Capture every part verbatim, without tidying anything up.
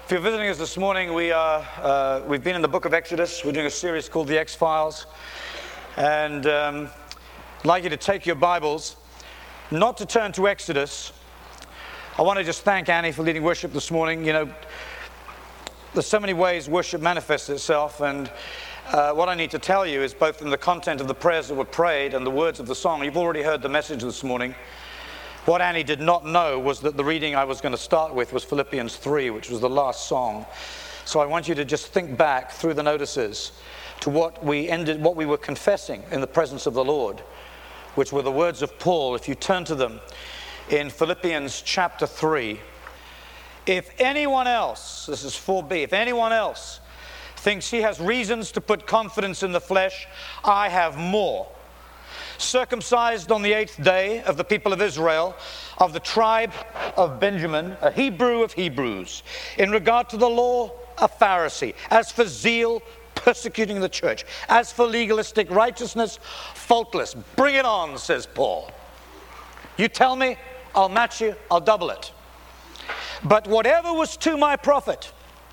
If you're visiting us this morning, we are, uh, we've been in the book of Exodus. We're doing a series called The X-Files. And um, I'd like you to take your Bibles, not to turn to Exodus. I want to just thank Annie for leading worship this morning. You know, there's so many ways worship manifests itself, and uh, what I need to tell you is both in the content of the prayers that were prayed and the words of the song. You've already heard the message this morning. What Annie did not know was that the reading I was going to start with was Philippians three, which was the last song. So I want you to just think back through the notices to what we ended, what we were confessing in the presence of the Lord, which were the words of Paul. If you turn to them in Philippians chapter three, if anyone else, this is four b, if anyone else thinks he has reasons to put confidence in the flesh, I have more. Circumcised on the eighth day of the people of Israel, of the tribe of Benjamin, a Hebrew of Hebrews. In regard to the law, a Pharisee. As for zeal, persecuting the church. As for legalistic righteousness, faultless. Bring it on, says Paul. You tell me, I'll match you, I'll double it. But whatever was to my profit,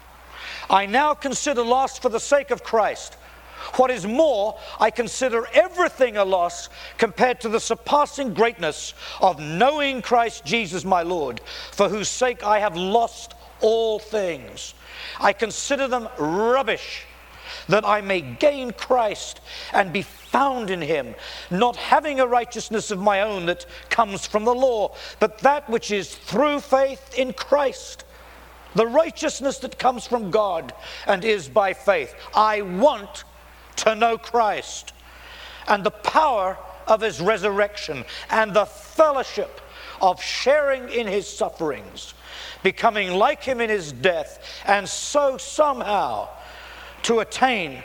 I now consider lost for the sake of Christ. What is more, I consider everything a loss compared to the surpassing greatness of knowing Christ Jesus my Lord, for whose sake I have lost all things. I consider them rubbish, that I may gain Christ and be found in him, not having a righteousness of my own that comes from the law, but that which is through faith in Christ, the righteousness that comes from God and is by faith. I want to know Christ and the power of his resurrection and the fellowship of sharing in his sufferings, becoming like him in his death, and so somehow to attain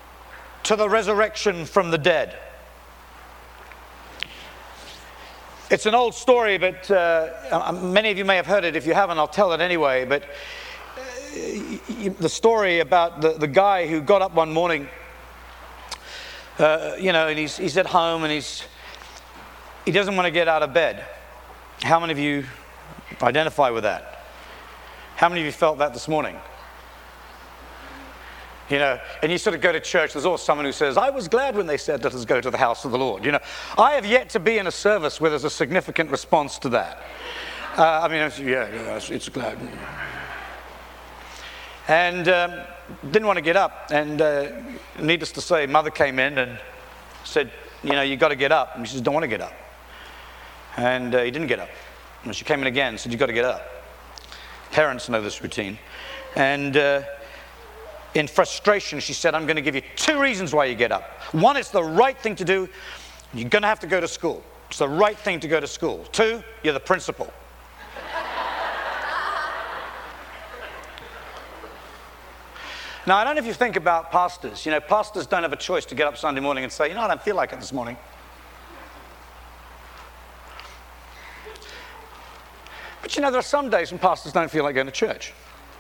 to the resurrection from the dead. It's an old story, but uh, many of you may have heard it. If you haven't, I'll tell it anyway. But uh, the story about the, the guy who got up one morning, Uh, you know, and he's, he's at home and he's, he doesn't want to get out of bed. How many of you identify with that? How many of you felt that this morning? You know, and you sort of go to church, there's always someone who says, I was glad when they said, let us go to the house of the Lord. You know, I have yet to be in a service where there's a significant response to that. Uh, I mean, it's, yeah, yeah, it's, it's glad. And um, didn't want to get up, and uh, needless to say, mother came in and said, you know, you got to get up. And she says, don't want to get up. And uh, he didn't get up. And she came in again and said, you got to get up. Parents know this routine. And uh, in frustration, she said, I'm going to give you two reasons why you get up. One, it's the right thing to do. You're going to have to go to school. It's the right thing to go to school. Two, you're the principal. Now, I don't know if you think about pastors. You know, pastors don't have a choice to get up Sunday morning and say, you know, I don't feel like it this morning. But you know, there are some days when pastors don't feel like going to church.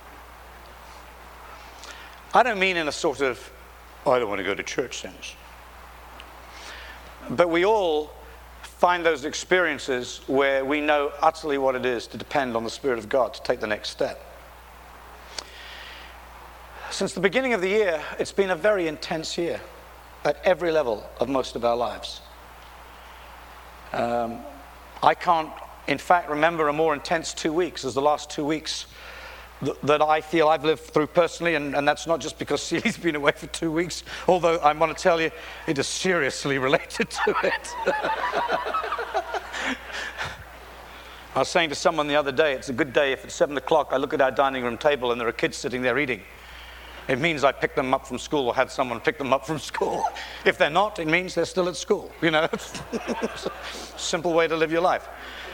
I don't mean in a sort of, oh, I don't want to go to church sense. But we all find those experiences where we know utterly what it is to depend on the Spirit of God to take the next step. Since the beginning of the year, it's been a very intense year at every level of most of our lives. Um, I can't, in fact, remember a more intense two weeks as the last two weeks th- that I feel I've lived through personally, and, and that's not just because Celi's been away for two weeks, although I want to tell you, it is seriously related to it. I was saying to someone the other day, it's a good day if at seven o'clock I look at our dining room table and there are kids sitting there eating. It means I picked them up from school or had someone pick them up from school. If they're not, it means they're still at school. You know, it's a simple way to live your life.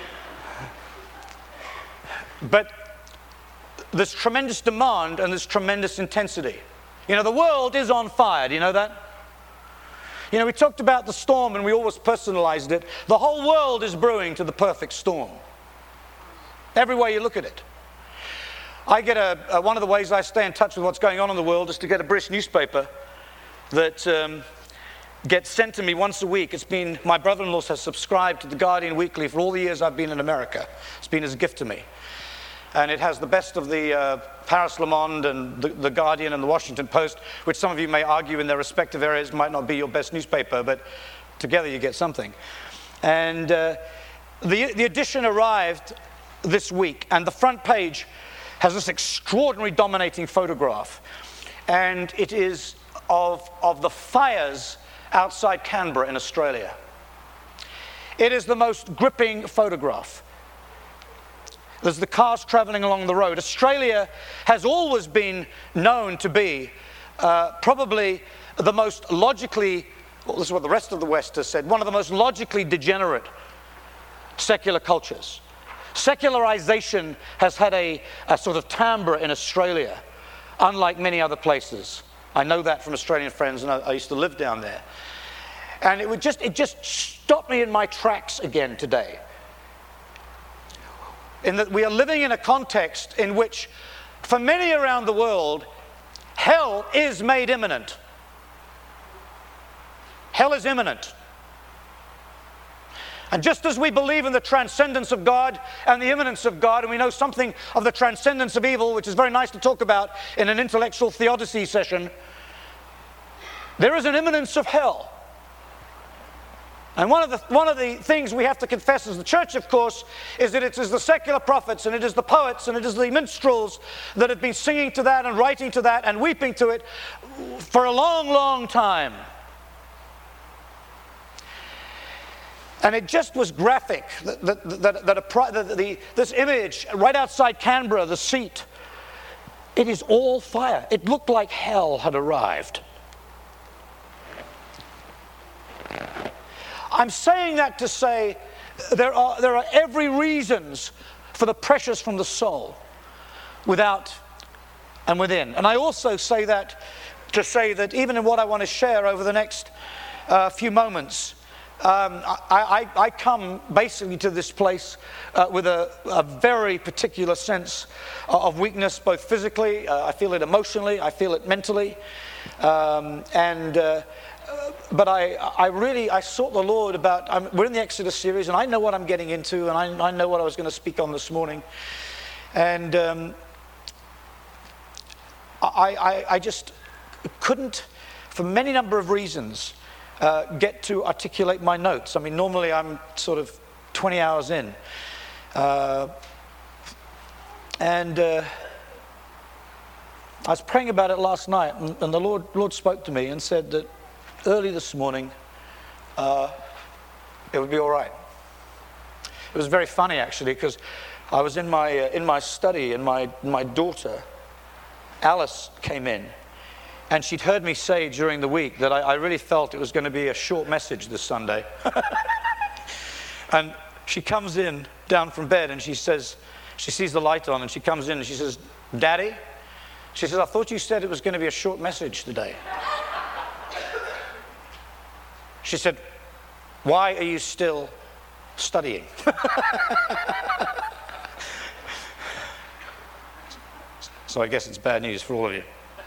But there's tremendous demand and there's tremendous intensity. You know, the world is on fire. Do you know that? You know, we talked about the storm and we always personalized it. The whole world is brewing to the perfect storm. Every way you look at it. I get a, a, one of the ways I stay in touch with what's going on in the world is to get a British newspaper that um, gets sent to me once a week. It's been, my brother-in-law has subscribed to the Guardian Weekly for all the years I've been in America. It's been his gift to me. and it has the best of the uh, Paris Le Monde and the, the Guardian and the Washington Post, which some of you may argue in their respective areas might not be your best newspaper, but together you get something. And uh, the, the edition arrived this week, and the front page has this extraordinary dominating photograph, and it is of, of the fires outside Canberra in Australia. It is the most gripping photograph. There's the cars traveling along the road. Australia has always been known to be uh, probably the most logically, well, this is what the rest of the West has said, one of the most logically degenerate secular cultures. Secularization has had a, a sort of timbre in Australia, unlike many other places. I know that from Australian friends, and I, I used to live down there. And it would just, it just stopped me in my tracks again today. In that we are living in a context in which, for many around the world, hell is made imminent. Hell is imminent. And just as we believe in the transcendence of God and the immanence of God, and we know something of the transcendence of evil, which is very nice to talk about in an intellectual theodicy session, there is an immanence of hell. And one of the one of the things we have to confess as the church, of course, is that it is the secular prophets and it is the poets and it is the minstrels that have been singing to that and writing to that and weeping to it for a long, long time. And it just was graphic, that, that, that, that, a, that the, this image right outside Canberra, the seat, it is all fire. It looked like hell had arrived. I'm saying that to say there are, there are every reasons for the pressures from the soul, without and within. And I also say that to say that even in what I want to share over the next uh, few moments, Um, I, I, I come basically to this place uh, with a, a very particular sense of weakness, both physically, uh, I feel it emotionally, I feel it mentally, um, and uh, but I, I really, I sought the Lord about, I'm, we're in the Exodus series, and I know what I'm getting into, and I, I know what I was going to speak on this morning, and um, I, I, I just couldn't, for many number of reasons, Uh, get to articulate my notes. I mean, normally I'm sort of twenty hours in. Uh, and uh, I was praying about it last night, and, and the Lord, Lord spoke to me and said that early this morning, uh, it would be all right. It was very funny, actually, because I was in my, uh, in my study, and my, my daughter, Alice, came in. And she'd heard me say during the week that I, I really felt it was going to be a short message this Sunday. And she comes in down from bed and she says, she sees the light on and she comes in and she says, "Daddy," she says, "I thought you said it was going to be a short message today." She said, "Why are you still studying?" So I guess it's bad news for all of you.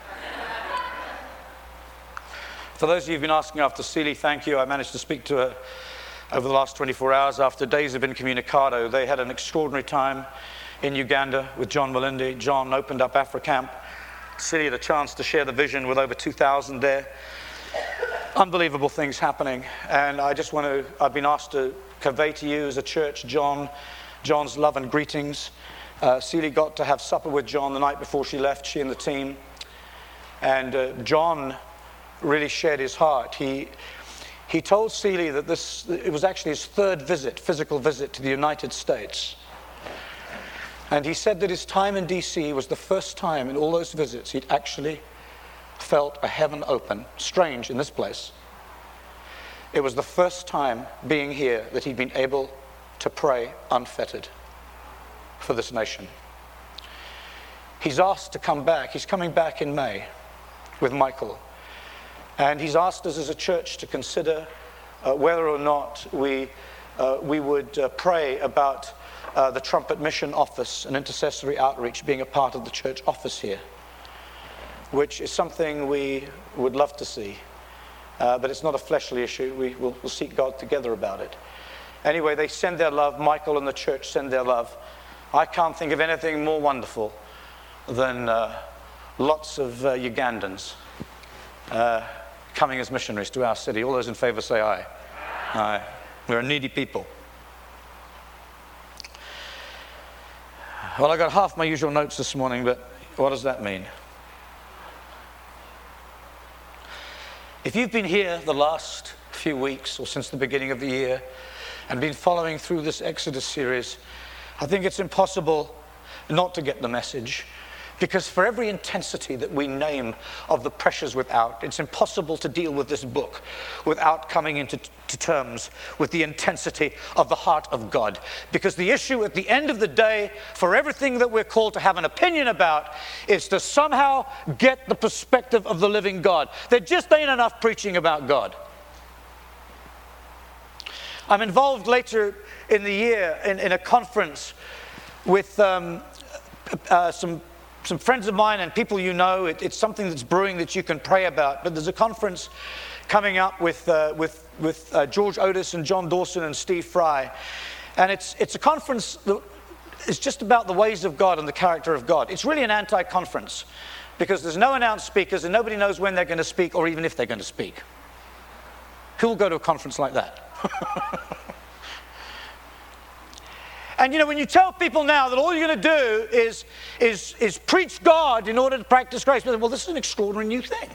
For those of you who've been asking after Celie, thank you. I managed to speak to her over the last twenty-four hours after days of incommunicado. They had an extraordinary time in Uganda with John Malindi. John opened up AfriCamp. Celie had a chance to share the vision with over two thousand there. Unbelievable things happening. And I just want to, I've been asked to convey to you as a church, John, John's love and greetings. Uh, Celie got to have supper with John the night before she left, she and the team. And uh, John really shared his heart. He he told Celie that this, it was actually his third visit, physical visit to the United States. And he said that his time in D C was the first time in all those visits he'd actually felt a heaven open. Strange in this place. It was the first time being here that he'd been able to pray unfettered for this nation. He's asked to come back. He's coming back in May with Michael. And he's asked us as a church to consider uh, whether or not we, uh, we would uh, pray about uh, the Trumpet Mission Office and intercessory outreach being a part of the church office here, which is something we would love to see. Uh, but it's not a fleshly issue. We will we'll seek God together about it. Anyway, they send their love. Michael and the church send their love I can't think of anything more wonderful than uh, lots of uh, Ugandans uh, coming as missionaries to our city. All those in favor say aye. Aye. We're a needy people. Well, I got half my usual notes this morning, but what does that mean? If you've been here the last few weeks or since the beginning of the year and been following through this Exodus series, I think it's impossible not to get the message, because for every intensity that we name of the pressures without, it's impossible to deal with this book without coming into t- to terms with the intensity of the heart of God. Because the issue at the end of the day, for everything that we're called to have an opinion about, is to somehow get the perspective of the living God. There just ain't enough preaching about God. I'm involved later in the year in, in a conference with um, uh, some Some friends of mine and people you know. It, it's something that's brewing that you can pray about. But there's a conference coming up with uh, with with uh, George Otis and John Dawson and Steve Fry, and it's it's a conference that is just about the ways of God and the character of God. It's really an anti-conference because there's no announced speakers and nobody knows when they're going to speak or even if they're going to speak. Who will go to a conference like that? And you know, when you tell people now that all you're going to do is, is, is preach God in order to practice grace, well, this is an extraordinary new thing.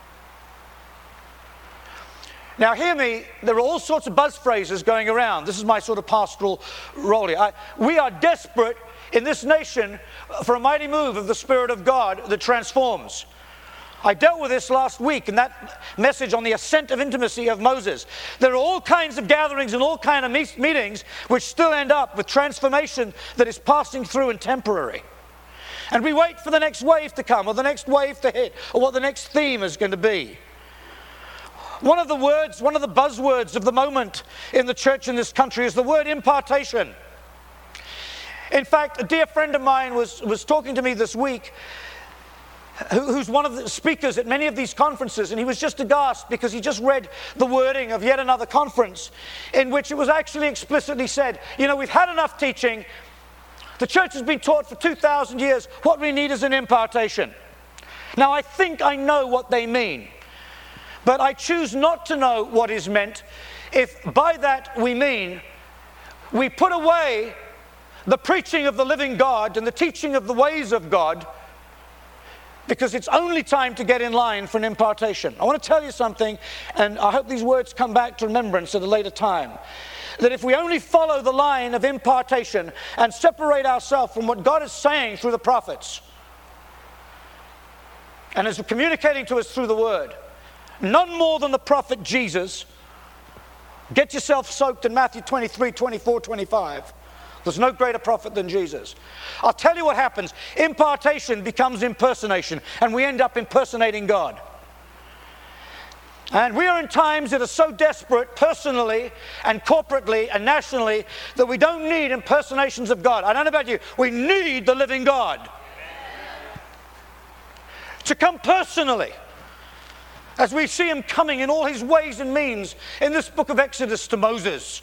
Now, hear me, there are all sorts of buzz phrases going around. This is my sort of pastoral role here. I, we are desperate in this nation for a mighty move of the Spirit of God that transforms. I dealt with this last week in that message on the ascent of intimacy of Moses. There are all kinds of gatherings and all kinds of me- meetings which still end up with transformation that is passing through and temporary. And we wait for the next wave to come or the next wave to hit or what the next theme is going to be. One of the words, one of the buzzwords of the moment in the church in this country is the word impartation. In fact, a dear friend of mine was, was talking to me this week who's one of the speakers at many of these conferences, and he was just aghast because he just read the wording of yet another conference in which it was actually explicitly said, you know, we've had enough teaching. The church has been taught for two thousand years. What we need is an impartation. Now, I think I know what they mean, but I choose not to know what is meant if by that we mean we put away the preaching of the living God and the teaching of the ways of God, because it's only time to get in line for an impartation. I want to tell you something, and I hope these words come back to remembrance at a later time, that if we only follow the line of impartation and separate ourselves from what God is saying through the prophets, and is communicating to us through the word, none more than the prophet Jesus. Get yourself soaked in Matthew twenty-three, twenty-four, twenty-five. There's no greater prophet than Jesus. I'll tell you what happens. Impartation becomes impersonation, and we end up impersonating God. And we are in times that are so desperate, personally and corporately and nationally, that we don't need impersonations of God. I don't know about you. We need the living God to come personally, as we see him coming in all his ways and means in this book of Exodus to Moses,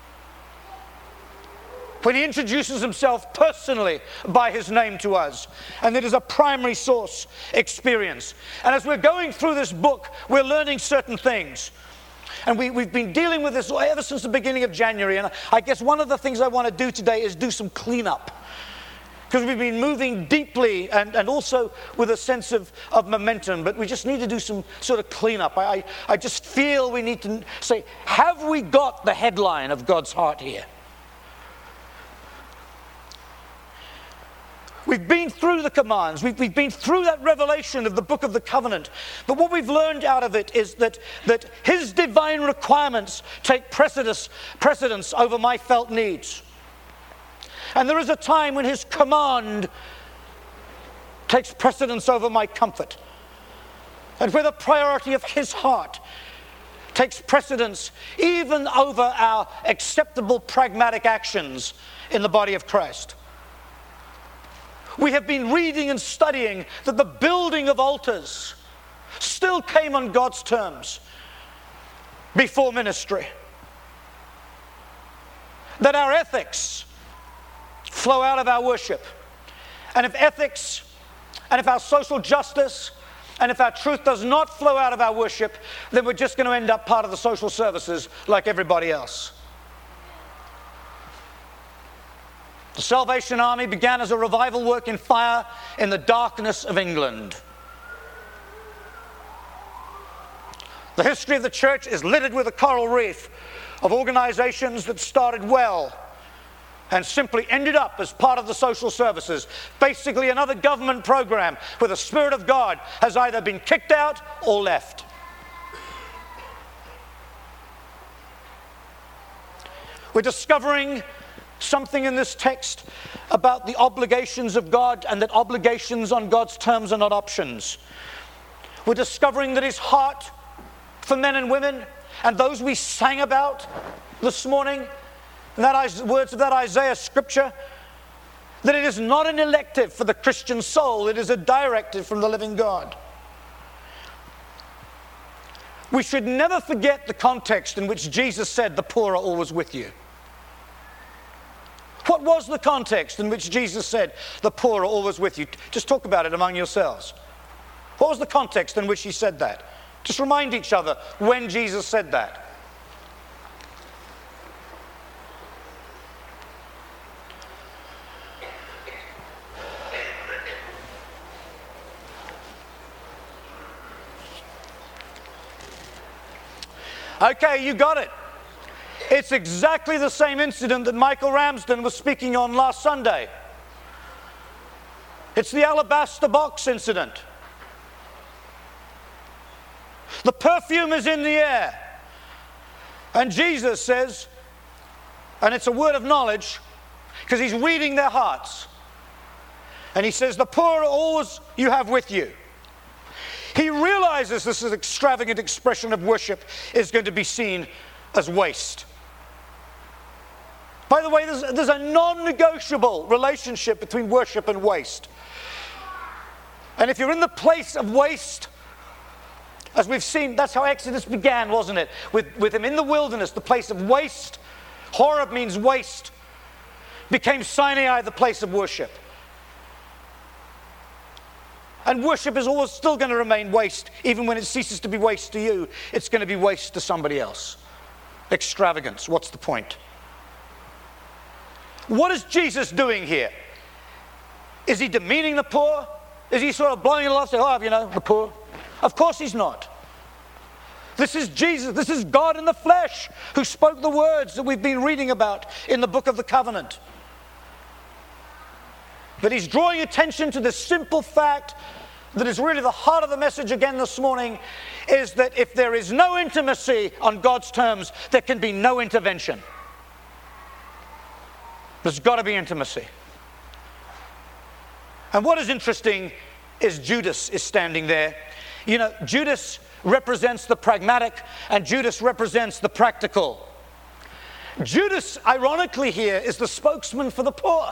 when he introduces himself personally by his name to us. And it is a primary source experience. And as we're going through this book, we're learning certain things. And we, we've been dealing with this ever since the beginning of January. And I guess one of the things I want to do today is do some cleanup. Because we've been moving deeply and, and also with a sense of, of momentum. But we just need to do some sort of cleanup. I, I, I just feel we need to say, have we got the headline of God's heart here? We've been through the commands. We've, we've been through that revelation of the book of the covenant. But what we've learned out of it is that, that his divine requirements take precedence, precedence over my felt needs. And there is a time when his command takes precedence over my comfort. And where the priority of his heart takes precedence even over our acceptable pragmatic actions in the body of Christ. We have been reading and studying that the building of altars still came on God's terms before ministry. That our ethics flow out of our worship, and if ethics, and if our social justice, and if our truth does not flow out of our worship, then we're just going to end up part of the social services like everybody else. The Salvation Army began as a revival work in fire in the darkness of England. The history of the church is littered with a coral reef of organizations that started well and simply ended up as part of the social services. Basically another government program where the Spirit of God has either been kicked out or left. We're discovering something in this text about the obligations of God, and that obligations on God's terms are not options. We're discovering that His heart for men and women, and those we sang about this morning, and that words of that Isaiah scripture, that it is not an elective for the Christian soul, it is a directive from the living God. We should never forget the context in which Jesus said, "The poor are always with you." What was the context in which Jesus said, "The poor are always with you"? Just talk about it among yourselves. What was the context in which He said that? Just remind each other when Jesus said that. Okay, you got it. It's exactly the same incident that Michael Ramsden was speaking on last Sunday. It's the alabaster box incident. The perfume is in the air. And Jesus says, and it's a word of knowledge, because He's reading their hearts. And He says, "The poor are always you have with you." He realizes this is extravagant expression of worship is going to be seen as waste. By the way, there's, there's a non-negotiable relationship between worship and waste. And if you're in the place of waste, as we've seen, that's how Exodus began, wasn't it? With, with him in the wilderness, the place of waste. Horeb means waste. Became Sinai, the place of worship. And worship is always still going to remain waste. Even when it ceases to be waste to you, it's going to be waste to somebody else. Extravagance, what's the point? What is Jesus doing here? Is He demeaning the poor? Is He sort of blowing it off, saying, "Oh, you know, the poor"? Of course He's not. This is Jesus, this is God in the flesh who spoke the words that we've been reading about in the book of the covenant. But He's drawing attention to the simple fact that is really the heart of the message again this morning, is that if there is no intimacy on God's terms, there can be no intervention. There's got to be intimacy. And what is interesting is Judas is standing there. You know, Judas represents the pragmatic and Judas represents the practical. Judas, ironically here, is the spokesman for the poor.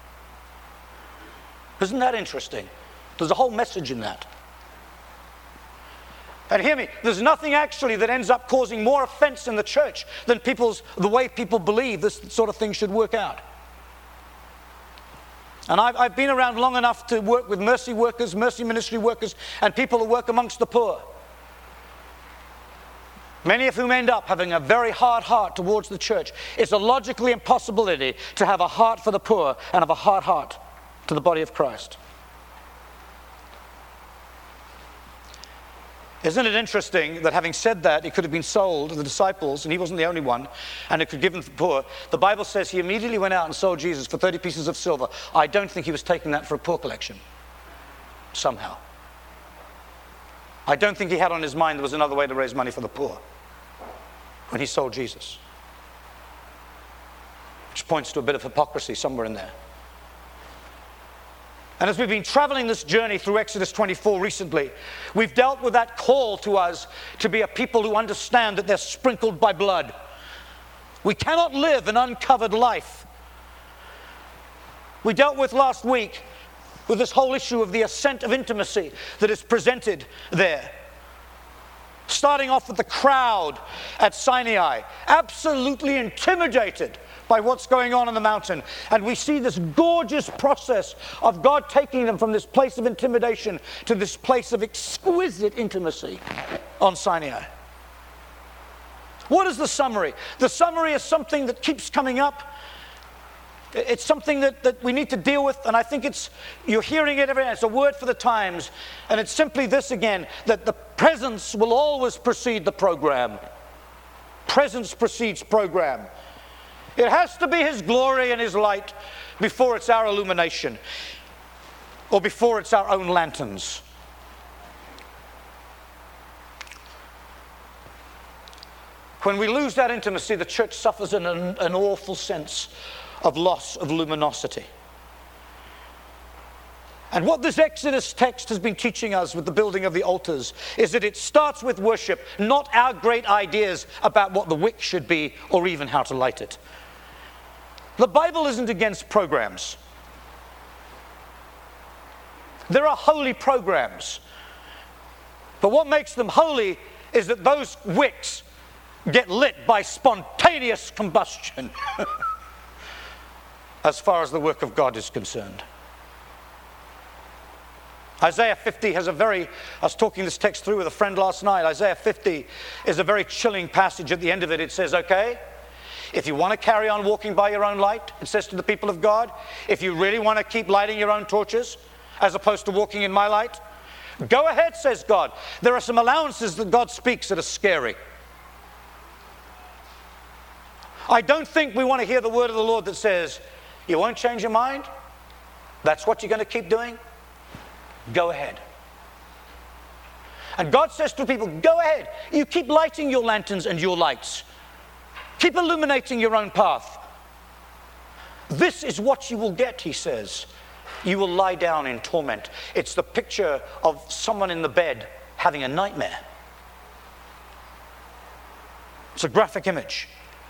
Isn't that interesting? There's a whole message in that. And hear me, there's nothing actually that ends up causing more offense in the church than people's, the way people believe this sort of thing should work out. And I've, I've been around long enough to work with mercy workers, mercy ministry workers, and people who work amongst the poor. Many of whom end up having a very hard heart towards the church. It's a logical impossibility to have a heart for the poor and have a hard heart to the body of Christ. Isn't it interesting that having said that, it could have been sold to the disciples, and He wasn't the only one, and it could give them to the poor. The Bible says He immediately went out and sold Jesus for thirty pieces of silver. I don't think He was taking that for a poor collection, somehow. I don't think He had on His mind there was another way to raise money for the poor when He sold Jesus. Which points to a bit of hypocrisy somewhere in there. And as we've been traveling this journey through Exodus twenty-four recently, we've dealt with that call to us to be a people who understand that they're sprinkled by blood. We cannot live an uncovered life. We dealt with last week with this whole issue of the ascent of intimacy that is presented there. Starting off with the crowd at Sinai, absolutely intimidated by what's going on in the mountain. And we see this gorgeous process of God taking them from this place of intimidation to this place of exquisite intimacy on Sinai. What is the summary? The summary is something that keeps coming up. It's something that, that we need to deal with, and I think it's, you're hearing it every day. It's a word for the times, and it's simply this again, that the presence will always precede the program. Presence precedes program. It has to be His glory and His light before it's our illumination, or before it's our own lanterns. When we lose that intimacy, the church suffers an, an awful sense of loss of luminosity. And what this Exodus text has been teaching us with the building of the altars is that it starts with worship, not our great ideas about what the wick should be or even how to light it. The Bible isn't against programs. There are holy programs. But what makes them holy is that those wicks get lit by spontaneous combustion. As far as the work of God is concerned. Isaiah fifty has a very, I was talking this text through with a friend last night. Isaiah fifty is a very chilling passage. At the end of it, it says, okay, if you want to carry on walking by your own light, it says to the people of God, if you really want to keep lighting your own torches, as opposed to walking in my light, go ahead, says God. There are some allowances that God speaks that are scary. I don't think we want to hear the word of the Lord that says, you won't change your mind? That's what you're going to keep doing? Go ahead. And God says to people, go ahead. You keep lighting your lanterns and your lights. Keep illuminating your own path. This is what you will get, He says. You will lie down in torment. It's the picture of someone in the bed having a nightmare. It's a graphic image.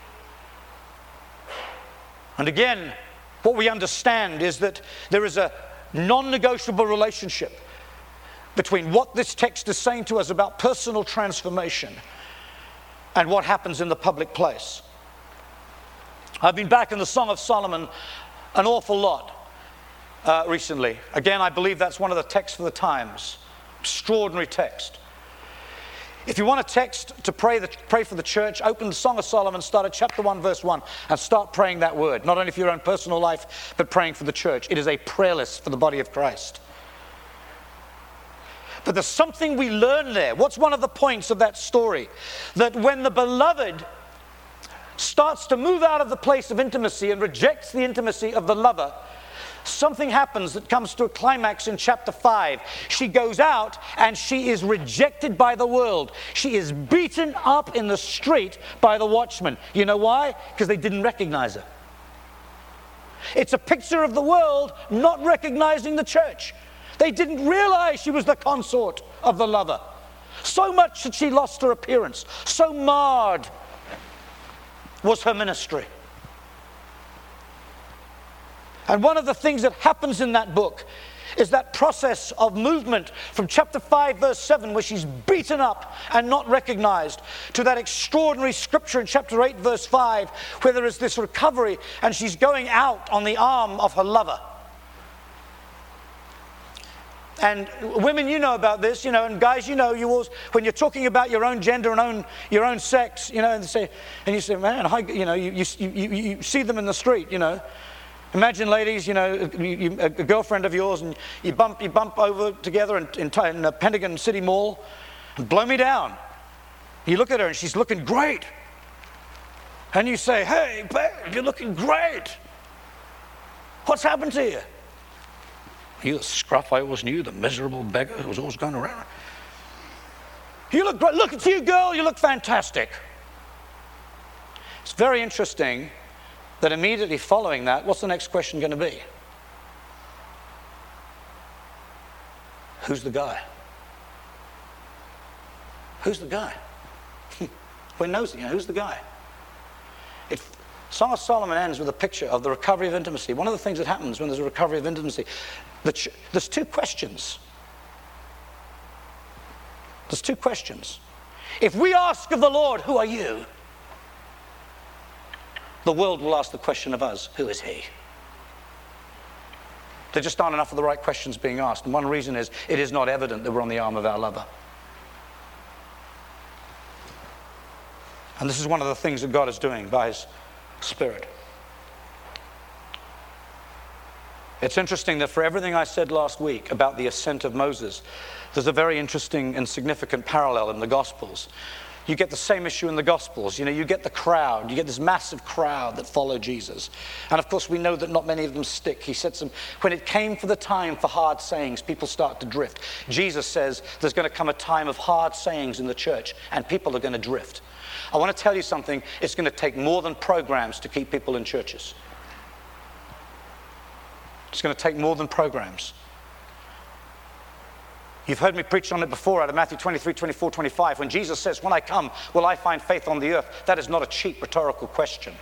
And again, what we understand is that there is a non-negotiable relationship between what this text is saying to us about personal transformation and what happens in the public place. I've been back in the Song of Solomon an awful lot uh, recently. Again, I believe that's one of the texts for the times. Extraordinary text. If you want a text to pray, the, pray for the church, open the Song of Solomon, start at chapter one, verse one, and start praying that word. Not only for your own personal life, but praying for the church. It is a prayer list for the body of Christ. But there's something we learn there. What's one of the points of that story? That when the beloved starts to move out of the place of intimacy and rejects the intimacy of the lover, something happens that comes to a climax in chapter five. She goes out and she is rejected by the world. She is beaten up in the street by the watchmen. You know why? Because they didn't recognize her. It's a picture of the world not recognizing the church. They didn't realize she was the consort of the lover. So much that she lost her appearance. So marred was her ministry. And one of the things that happens in that book is that process of movement from chapter five, verse seven, where she's beaten up and not recognized, to that extraordinary scripture in chapter eight, verse five, where there is this recovery and she's going out on the arm of her lover. And women, you know about this, you know, and guys, you know, you always, when you're talking about your own gender and own your own sex, you know, and, say, and you say, man, I, you know, you, you, you, you see them in the street, you know. Imagine, ladies, you know, you, you, a girlfriend of yours, and you bump, you bump over together in, in, in the Pentagon City Mall, and blow me down. You look at her, and she's looking great. And you say, hey, babe, you're looking great. What's happened to you? You the scruff I always knew, the miserable beggar who was always going around. You look great. Look at you, girl. You look fantastic. It's very interesting that immediately following that, what's the next question going to be? Who's the guy? Who's the guy? We're nosy, you know, who's the guy? It, Song of Solomon ends with a picture of the recovery of intimacy. One of the things that happens when there's a recovery of intimacy, the ch- there's two questions. There's two questions. If we ask of the Lord, who are you? The world will ask the question of us, who is he? There just aren't enough of the right questions being asked. And one reason is it is not evident that we're on the arm of our lover. And this is one of the things that God is doing by his Spirit. It's interesting that for everything I said last week about the ascent of Moses, there's a very interesting and significant parallel in the Gospels. You get the same issue in the Gospels. You know, you get the crowd. You get this massive crowd that follow Jesus. And of course, we know that not many of them stick. He said some, when it came for the time for hard sayings, people start to drift. Jesus says there's going to come a time of hard sayings in the church, and people are going to drift. I want to tell you something. It's going to take more than programs to keep people in churches. It's going to take more than programs. You've heard me preach on it before out of Matthew twenty-three, twenty-four, twenty-five. When Jesus says, when I come, will I find faith on the earth? That is not a cheap rhetorical question.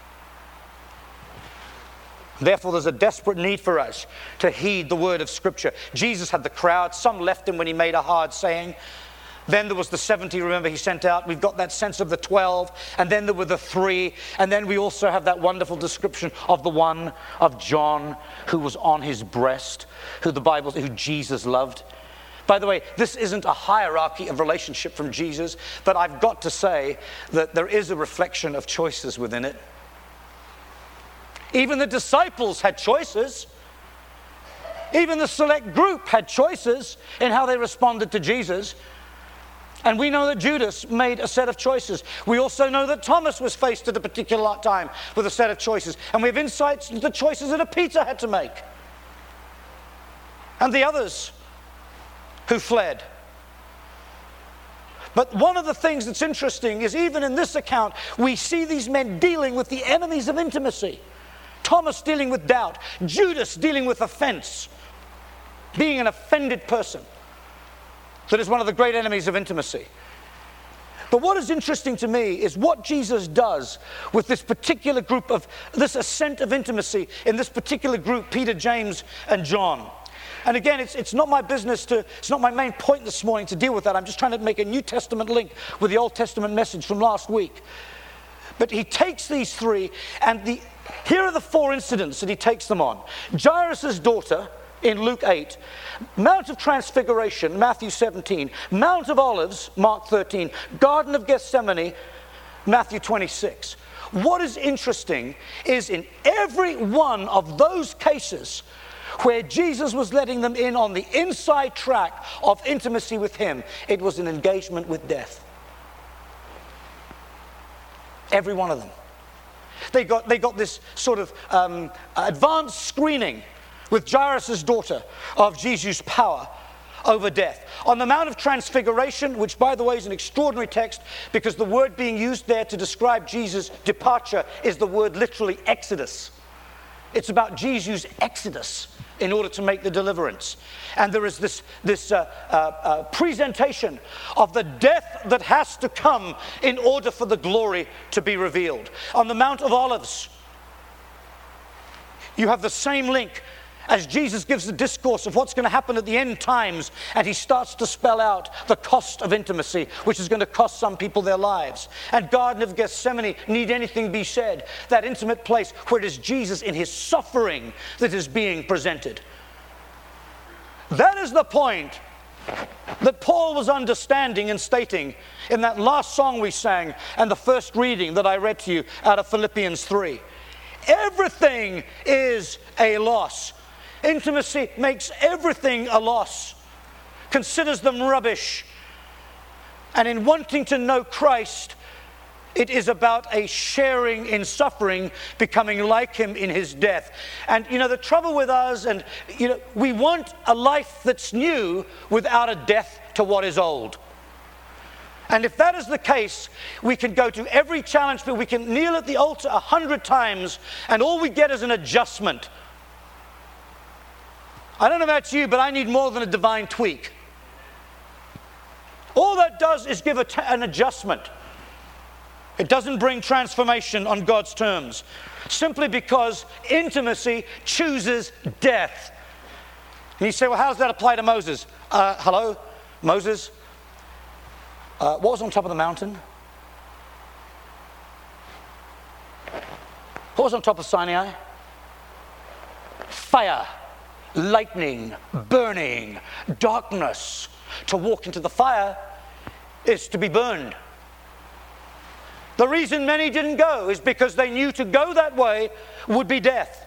Therefore, there's a desperate need for us to heed the word of Scripture. Jesus had the crowd. Some left him when he made a hard saying. Then there was the seventy, remember, he sent out. We've got that sense of the twelve. And then there were the three. And then we also have that wonderful description of the one of John who was on his breast, who the Bible, who Jesus loved. By the way, this isn't a hierarchy of relationship from Jesus, but I've got to say that there is a reflection of choices within it. Even the disciples had choices. Even the select group had choices in how they responded to Jesus. And we know that Judas made a set of choices. We also know that Thomas was faced at a particular time with a set of choices. And we have insights into the choices that Peter had to make. And the others who fled. But one of the things that's interesting is even in this account, we see these men dealing with the enemies of intimacy. Thomas dealing with doubt. Judas dealing with offense. Being an offended person. That is one of the great enemies of intimacy. But what is interesting to me is what Jesus does with this particular group of, this ascent of intimacy in this particular group, Peter, James, and John. And again, it's, it's not my business to, it's not my main point this morning to deal with that. I'm just trying to make a New Testament link with the Old Testament message from last week. But he takes these three, and the, here are the four incidents that he takes them on. Jairus' daughter, in Luke eight, Mount of Transfiguration, Matthew seventeen, Mount of Olives, Mark thirteen, Garden of Gethsemane, Matthew twenty-six. What is interesting is in every one of those cases where Jesus was letting them in on the inside track of intimacy with him, it was an engagement with death. Every one of them. They got, they got this sort of um, advanced screening with Jairus' daughter of Jesus' power over death. On the Mount of Transfiguration, which by the way is an extraordinary text because the word being used there to describe Jesus' departure is the word literally exodus. It's about Jesus' exodus in order to make the deliverance. And there is this, this uh, uh, uh, presentation of the death that has to come in order for the glory to be revealed. On the Mount of Olives, you have the same link as Jesus gives the discourse of what's going to happen at the end times, and he starts to spell out the cost of intimacy, which is going to cost some people their lives. And Garden of Gethsemane, need anything be said, that intimate place where it is Jesus in his suffering that is being presented. That is the point that Paul was understanding and stating in that last song we sang and the first reading that I read to you out of Philippians three. Everything is a loss. Intimacy makes everything a loss, considers them rubbish. And in wanting to know Christ, it is about a sharing in suffering, becoming like him in his death. And you know, the trouble with us, and you know, we want a life that's new without a death to what is old. And if that is the case, we can go to every challenge, but we can kneel at the altar a hundred times, and all we get is an adjustment. I don't know about you, but I need more than a divine tweak. All that does is give a t- an adjustment. It doesn't bring transformation on God's terms, simply because intimacy chooses death. And you say, well, how does that apply to Moses? Uh, hello, Moses? Uh, what was on top of the mountain? What was on top of Sinai? Fire, lightning, burning, darkness. To walk into the fire is to be burned. The reason many didn't go is because they knew to go that way would be death.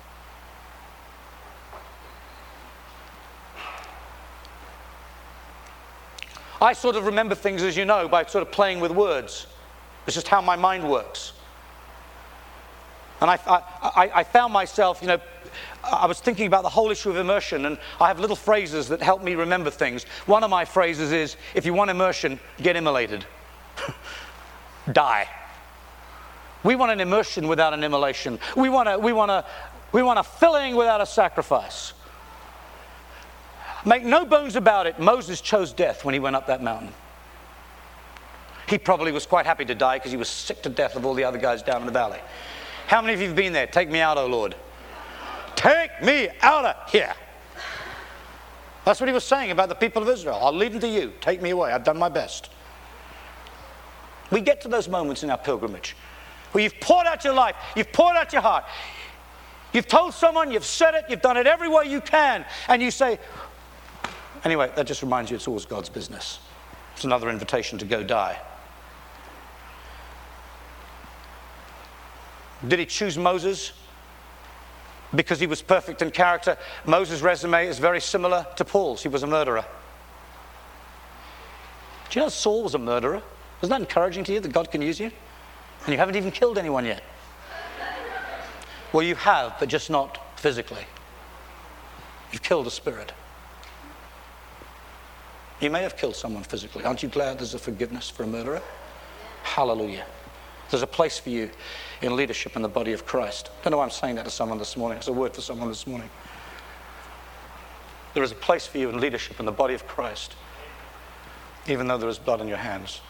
I sort of remember things, as you know, by sort of playing with words. It's just how my mind works. And I, I, I found myself, you know, I was thinking about the whole issue of immersion, and I have little phrases that help me remember things. One of my phrases is, if you want immersion, get immolated. Die. We want an immersion without an immolation. We want a, we want a, we want a filling without a sacrifice. Make no bones about it, Moses chose death when he went up that mountain. He probably was quite happy to die because he was sick to death of all the other guys down in the valley. How many of you have been there? Take me out, O Lord. Take me out of here. That's what he was saying about the people of Israel. I'll leave them to you. Take me away. I've done my best. We get to those moments in our pilgrimage where you've poured out your life, you've poured out your heart, you've told someone, you've said it, you've done it every way you can, and you say, anyway, that just reminds you it's always God's business. It's another invitation to go die. Did he choose Moses because he was perfect in character? Moses' resume is very similar to Paul's. He was a murderer. Do you know Saul was a murderer? Isn't that encouraging to you that God can use you? And you haven't even killed anyone yet. Well, you have, but just not physically. You've killed a spirit. You may have killed someone physically. Aren't you glad there's a forgiveness for a murderer? Hallelujah. There's a place for you in leadership in the body of Christ. I don't know why I'm saying that to someone this morning. It's a word for someone this morning. There is a place for you in leadership in the body of Christ, even though there is blood on your hands.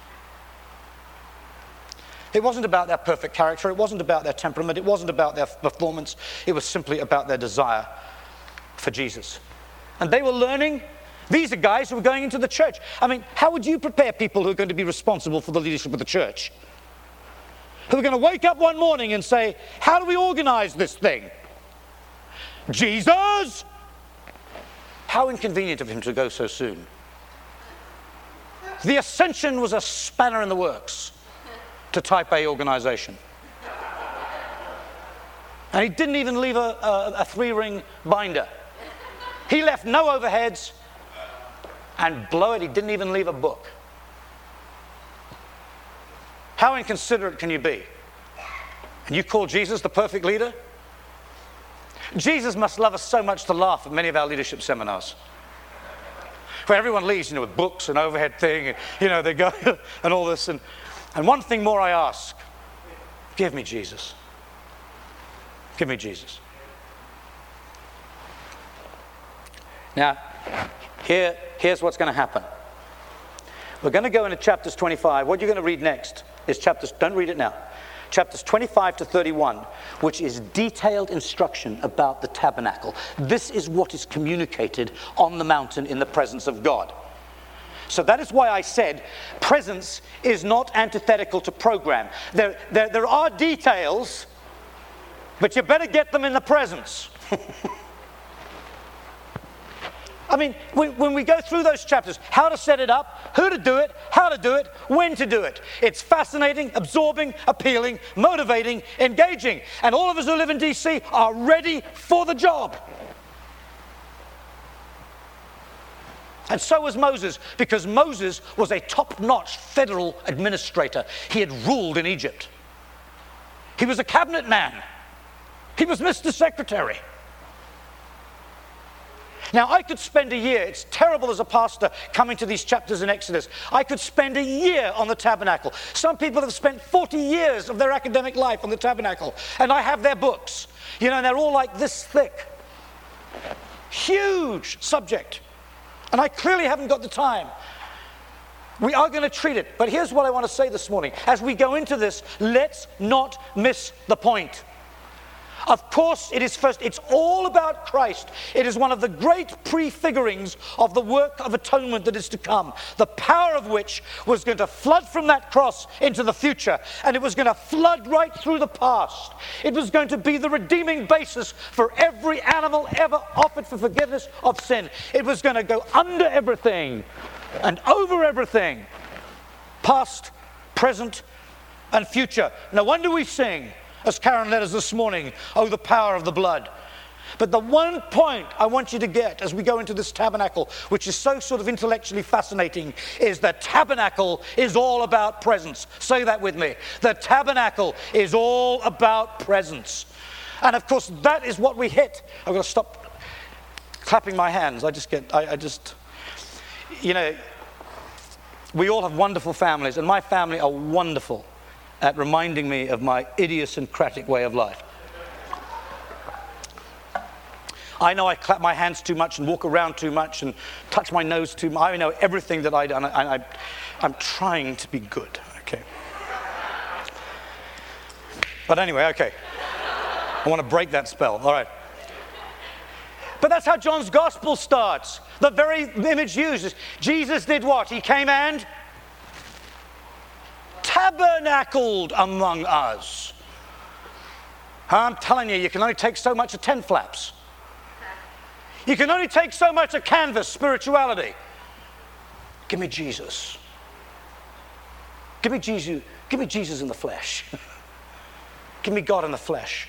It wasn't about their perfect character. It wasn't about their temperament. It wasn't about their performance. It was simply about their desire for Jesus. And they were learning. These are guys who were going into the church. I mean, how would you prepare people who are going to be responsible for the leadership of the church? Who are going to wake up one morning and say, how do we organize this thing? Jesus? How inconvenient of him to go so soon. The ascension was a spanner in the works to Type A organization. And he didn't even leave a, a, a three-ring binder. He left no overheads, and blow it, he didn't even leave a book. How inconsiderate can you be? And you call Jesus the perfect leader? Jesus must love us so much to laugh at many of our leadership seminars, where everyone leaves, you know, with books and overhead thing, and, you know, they go and all this. And, and one thing more I ask, give me Jesus. Give me Jesus. Now, here, here's what's going to happen. We're going to go into chapters twenty-five. What you're going to read next is chapters, don't read it now, chapters twenty-five to thirty-one, which is detailed instruction about the tabernacle. This is what is communicated on the mountain in the presence of God. So that is why I said presence is not antithetical to program. There, there, there are details, but you better get them in the presence. I mean, when, when we go through those chapters, how to set it up, who to do it, how to do it, when to do it. It's fascinating, absorbing, appealing, motivating, engaging. And all of us who live in D C are ready for the job. And so was Moses, because Moses was a top-notch federal administrator. He had ruled in Egypt. He was a cabinet man. He was Mister Secretary. Now, I could spend a year, it's terrible as a pastor coming to these chapters in Exodus. I could spend a year on the tabernacle. Some people have spent forty years of their academic life on the tabernacle, and I have their books. You know, and they're all like this thick. Huge subject. And I clearly haven't got the time. We are going to treat it. But here's what I want to say this morning. As we go into this, let's not miss the point. Of course, it is first, it's all about Christ. It is one of the great prefigurings of the work of atonement that is to come, the power of which was going to flood from that cross into the future, and it was going to flood right through the past. It was going to be the redeeming basis for every animal ever offered for forgiveness of sin. It was going to go under everything and over everything, past, present, and future. No wonder we sing, as Karen led us this morning, oh, the power of the blood. But the one point I want you to get as we go into this tabernacle, which is so sort of intellectually fascinating, is the tabernacle is all about presence. Say that with me. The tabernacle is all about presence. And of course, that is what we hit. I've got to stop clapping my hands. I just get, I, I just, you know, we all have wonderful families, and my family are wonderful at reminding me of my idiosyncratic way of life. I know I clap my hands too much and walk around too much and touch my nose too much. I know everything that I do, and I, I, I'm trying to be good, okay? But anyway, okay. I want to break that spell, all right. But that's how John's gospel starts. The very image used is, Jesus did what? He came and tabernacled among us. I'm telling you, you can only take so much of ten flaps. You can only take so much of canvas spirituality. Give me Jesus. Give me Jesus. Give me Jesus in the flesh. Give me God in the flesh.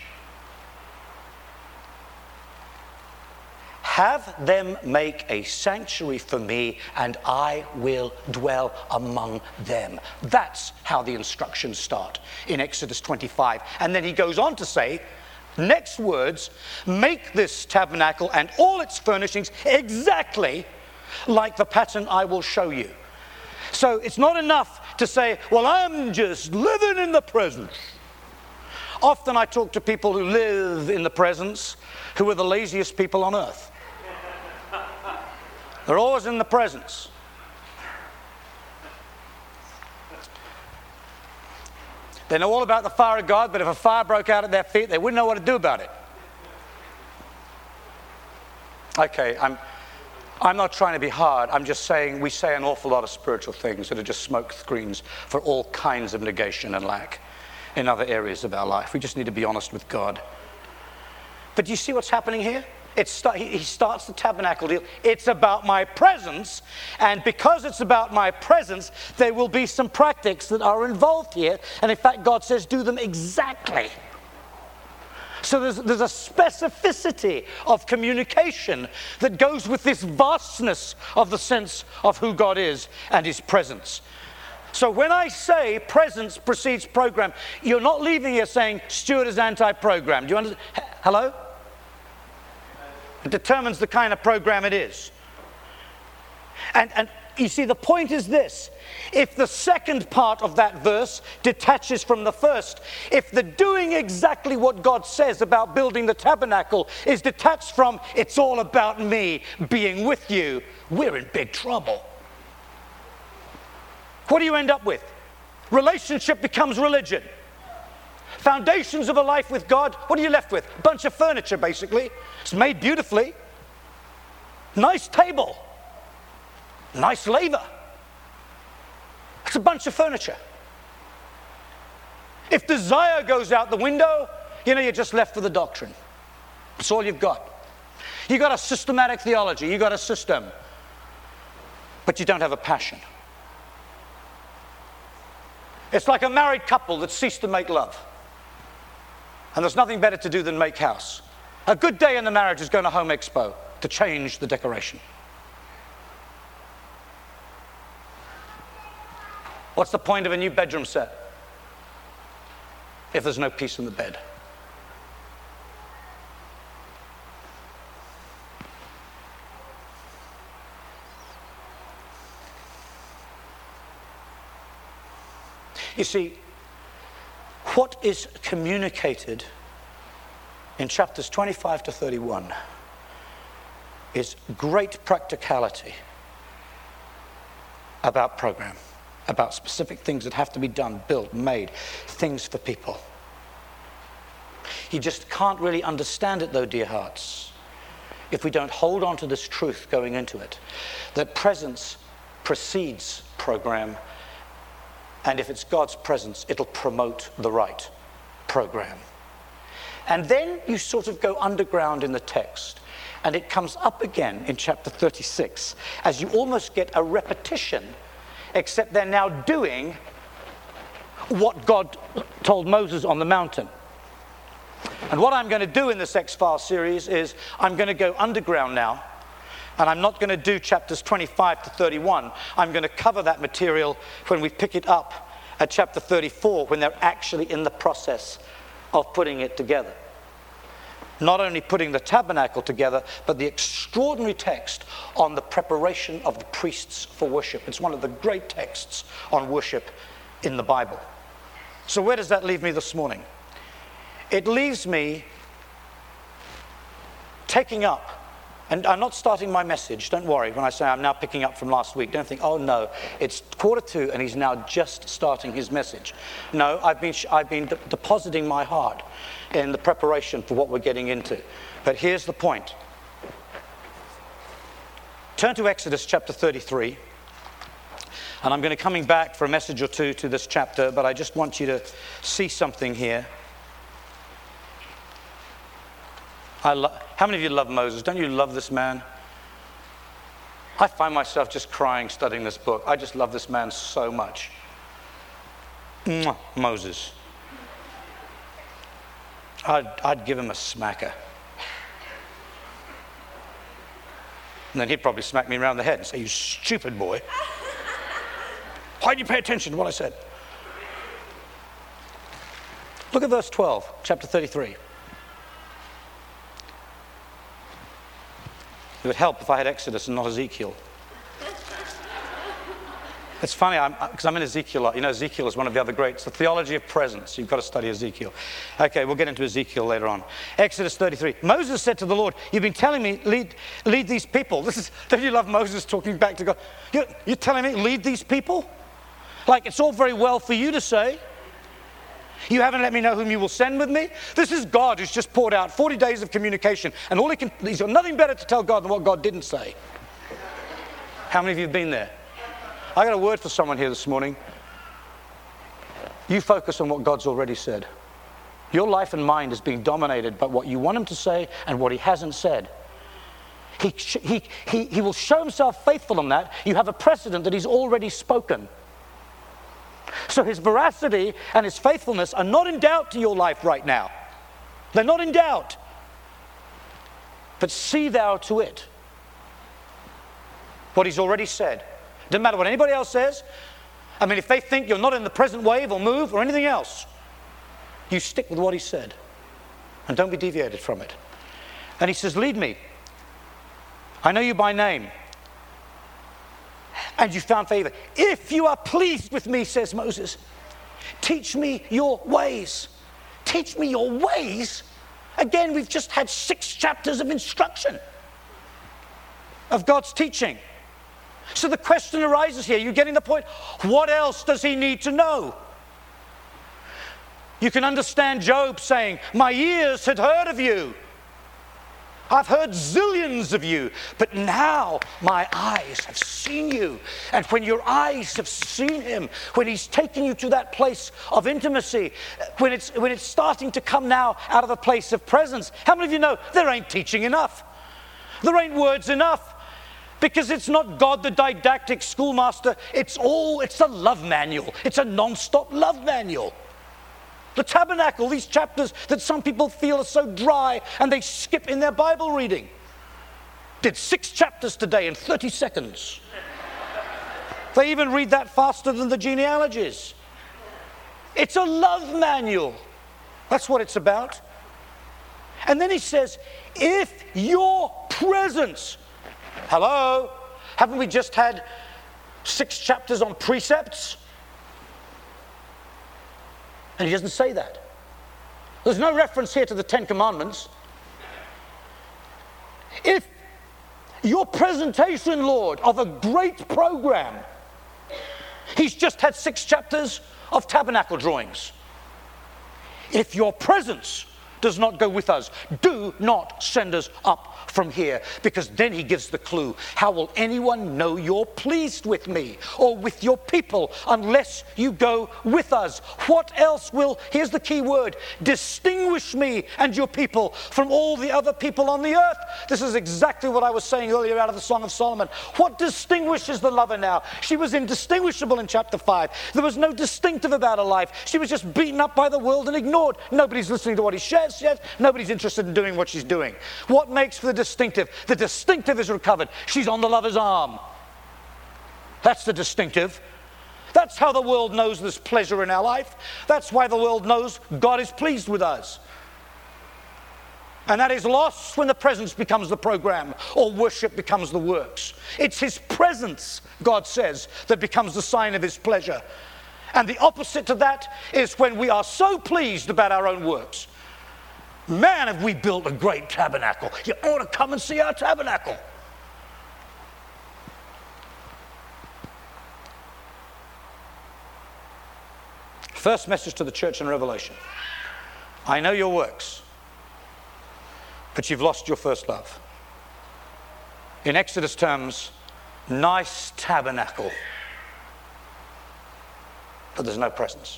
Have them make a sanctuary for me, and I will dwell among them. That's how the instructions start in Exodus twenty-five. And then he goes on to say, next words, make this tabernacle and all its furnishings exactly like the pattern I will show you. So it's not enough to say, well, I'm just living in the presence. Often I talk to people who live in the presence, who are the laziest people on earth. They're always in the presence. They know all about the fire of God, but if a fire broke out at their feet, they wouldn't know what to do about it. Okay, I'm, I'm not trying to be hard. I'm just saying we say an awful lot of spiritual things that are just smoke screens for all kinds of negation and lack in other areas of our life. We just need to be honest with God. But do you see what's happening here? It's start, he starts the tabernacle deal. It's about my presence, and because it's about my presence, there will be some practices that are involved here, and in fact God says do them exactly. So there's, there's a specificity of communication that goes with this vastness of the sense of who God is and his presence. So when I say presence precedes program, you're not leaving here saying Stuart is anti-program. Do you understand? Hello? It determines the kind of program it is. And, and you see, the point is this. If the second part of that verse detaches from the first, if the doing exactly what God says about building the tabernacle is detached from it's all about me being with you, we're in big trouble. What do you end up with? Relationship becomes religion. Foundations of a life with God, what are you left with? A bunch of furniture, basically. It's made beautifully. Nice table. Nice laver. It's a bunch of furniture. If desire goes out the window, you know, you're just left with the doctrine. That's all you've got. You've got a systematic theology. You've got a system. But you don't have a passion. It's like a married couple that ceased to make love. And there's nothing better to do than make house. A good day in the marriage is going to Home Expo to change the decoration. What's the point of a new bedroom set if there's no peace in the bed? You see, what is communicated in chapters twenty-five to thirty-one is great practicality about program, about specific things that have to be done, built, made, things for people. You just can't really understand it though, dear hearts, if we don't hold on to this truth going into it, that presence precedes program, and if it's God's presence, it'll promote the right program. And then you sort of go underground in the text, and it comes up again in chapter thirty-six, as you almost get a repetition, except they're now doing what God told Moses on the mountain. And what I'm going to do in this X-Files series is I'm going to go underground now, and I'm not going to do chapters twenty-five to thirty-one. I'm going to cover that material when we pick it up at chapter thirty-four, when they're actually in the process of putting it together. Not only putting the tabernacle together, but the extraordinary text on the preparation of the priests for worship. It's one of the great texts on worship in the Bible. So where does that leave me this morning? It leaves me taking up, and I'm not starting my message, don't worry when I say I'm now picking up from last week. Don't think, oh no, it's quarter two and he's now just starting his message. No, I've been, I've been de- depositing my heart in the preparation for what we're getting into. But here's the point. Turn to Exodus chapter thirty-three. And I'm going to be coming back for a message or two to this chapter, but I just want you to see something here. I lo- How many of you love Moses? Don't you love this man? I find myself just crying studying this book. I just love this man so much. Mwah, Moses. I'd, I'd give him a smacker. And then he'd probably smack me around the head and say, you stupid boy. Why did you pay attention to what I said? Look at verse twelve, chapter thirty-three. It would help if I had Exodus and not Ezekiel. It's funny, because I'm, I'm in Ezekiel a lot. You know, Ezekiel is one of the other greats. The theology of presence. You've got to study Ezekiel. Okay, we'll get into Ezekiel later on. Exodus thirty-three. Moses said to the Lord, you've been telling me, lead, lead these people. This is, don't you love Moses talking back to God? You're, you're telling me, lead these people? Like, it's all very well for you to say. You haven't let me know whom you will send with me. This is God who's just poured out forty days of communication, and all he can, he's got nothing better to tell God than what God didn't say. How many of you have been there? I got a word for someone here this morning. You focus on what God's already said. Your life and mind is being dominated by what you want him to say and what he hasn't said. He, he, he, he will show himself faithful on that. You have a precedent that he's already spoken. So his veracity and his faithfulness are not in doubt to your life right now. They're not in doubt. But see thou to it what he's already said. Doesn't matter what anybody else says. I mean, if they think you're not in the present wave or move or anything else, you stick with what he said. And don't be deviated from it. And he says, lead me. I know you by name. And you found favor. If you are pleased with me, says Moses, teach me your ways. Teach me your ways? Again, we've just had six chapters of instruction of God's teaching. So the question arises here, you're getting the point, what else does he need to know? You can understand Job saying, my ears had heard of you. I've heard zillions of you, but now my eyes have seen you. And when your eyes have seen him, when he's taking you to that place of intimacy, when it's, when it's starting to come now out of a place of presence, how many of you know there ain't teaching enough? There ain't words enough. Because it's not God the didactic schoolmaster, it's all, it's a love manual. It's a non-stop love manual. The tabernacle, these chapters that some people feel are so dry and they skip in their Bible reading. Did six chapters today in thirty seconds. They even read that faster than the genealogies. It's a love manual. That's what it's about. And then he says, if your presence, hello, haven't we just had six chapters on precepts? And he doesn't say that. There's no reference here to the Ten Commandments. If your presentation, Lord, of a great program, he's just had six chapters of tabernacle drawings. If your presence does not go with us, do not send us up from here, because then he gives the clue. How will anyone know you're pleased with me or with your people unless you go with us? What else will, here's the key word, distinguish me and your people from all the other people on the earth? This is exactly what I was saying earlier out of the Song of Solomon. What distinguishes the lover now? She was indistinguishable in chapter five. There was no distinctive about her life. She was just beaten up by the world and ignored. Nobody's listening to what he says yet. Nobody's interested in doing what she's doing. What makes for the distinctive? The distinctive is recovered. She's on the lover's arm. That's the distinctive. That's how the world knows there's pleasure in our life. That's why the world knows God is pleased with us. And that is lost when the presence becomes the program or worship becomes the works. It's his presence, God says, that becomes the sign of his pleasure. And the opposite to that is when we are so pleased about our own works. Man, have we built a great tabernacle. You ought to come and see our tabernacle. First message to the church in Revelation. I know your works, but you've lost your first love. In Exodus terms, nice tabernacle, but there's no presence.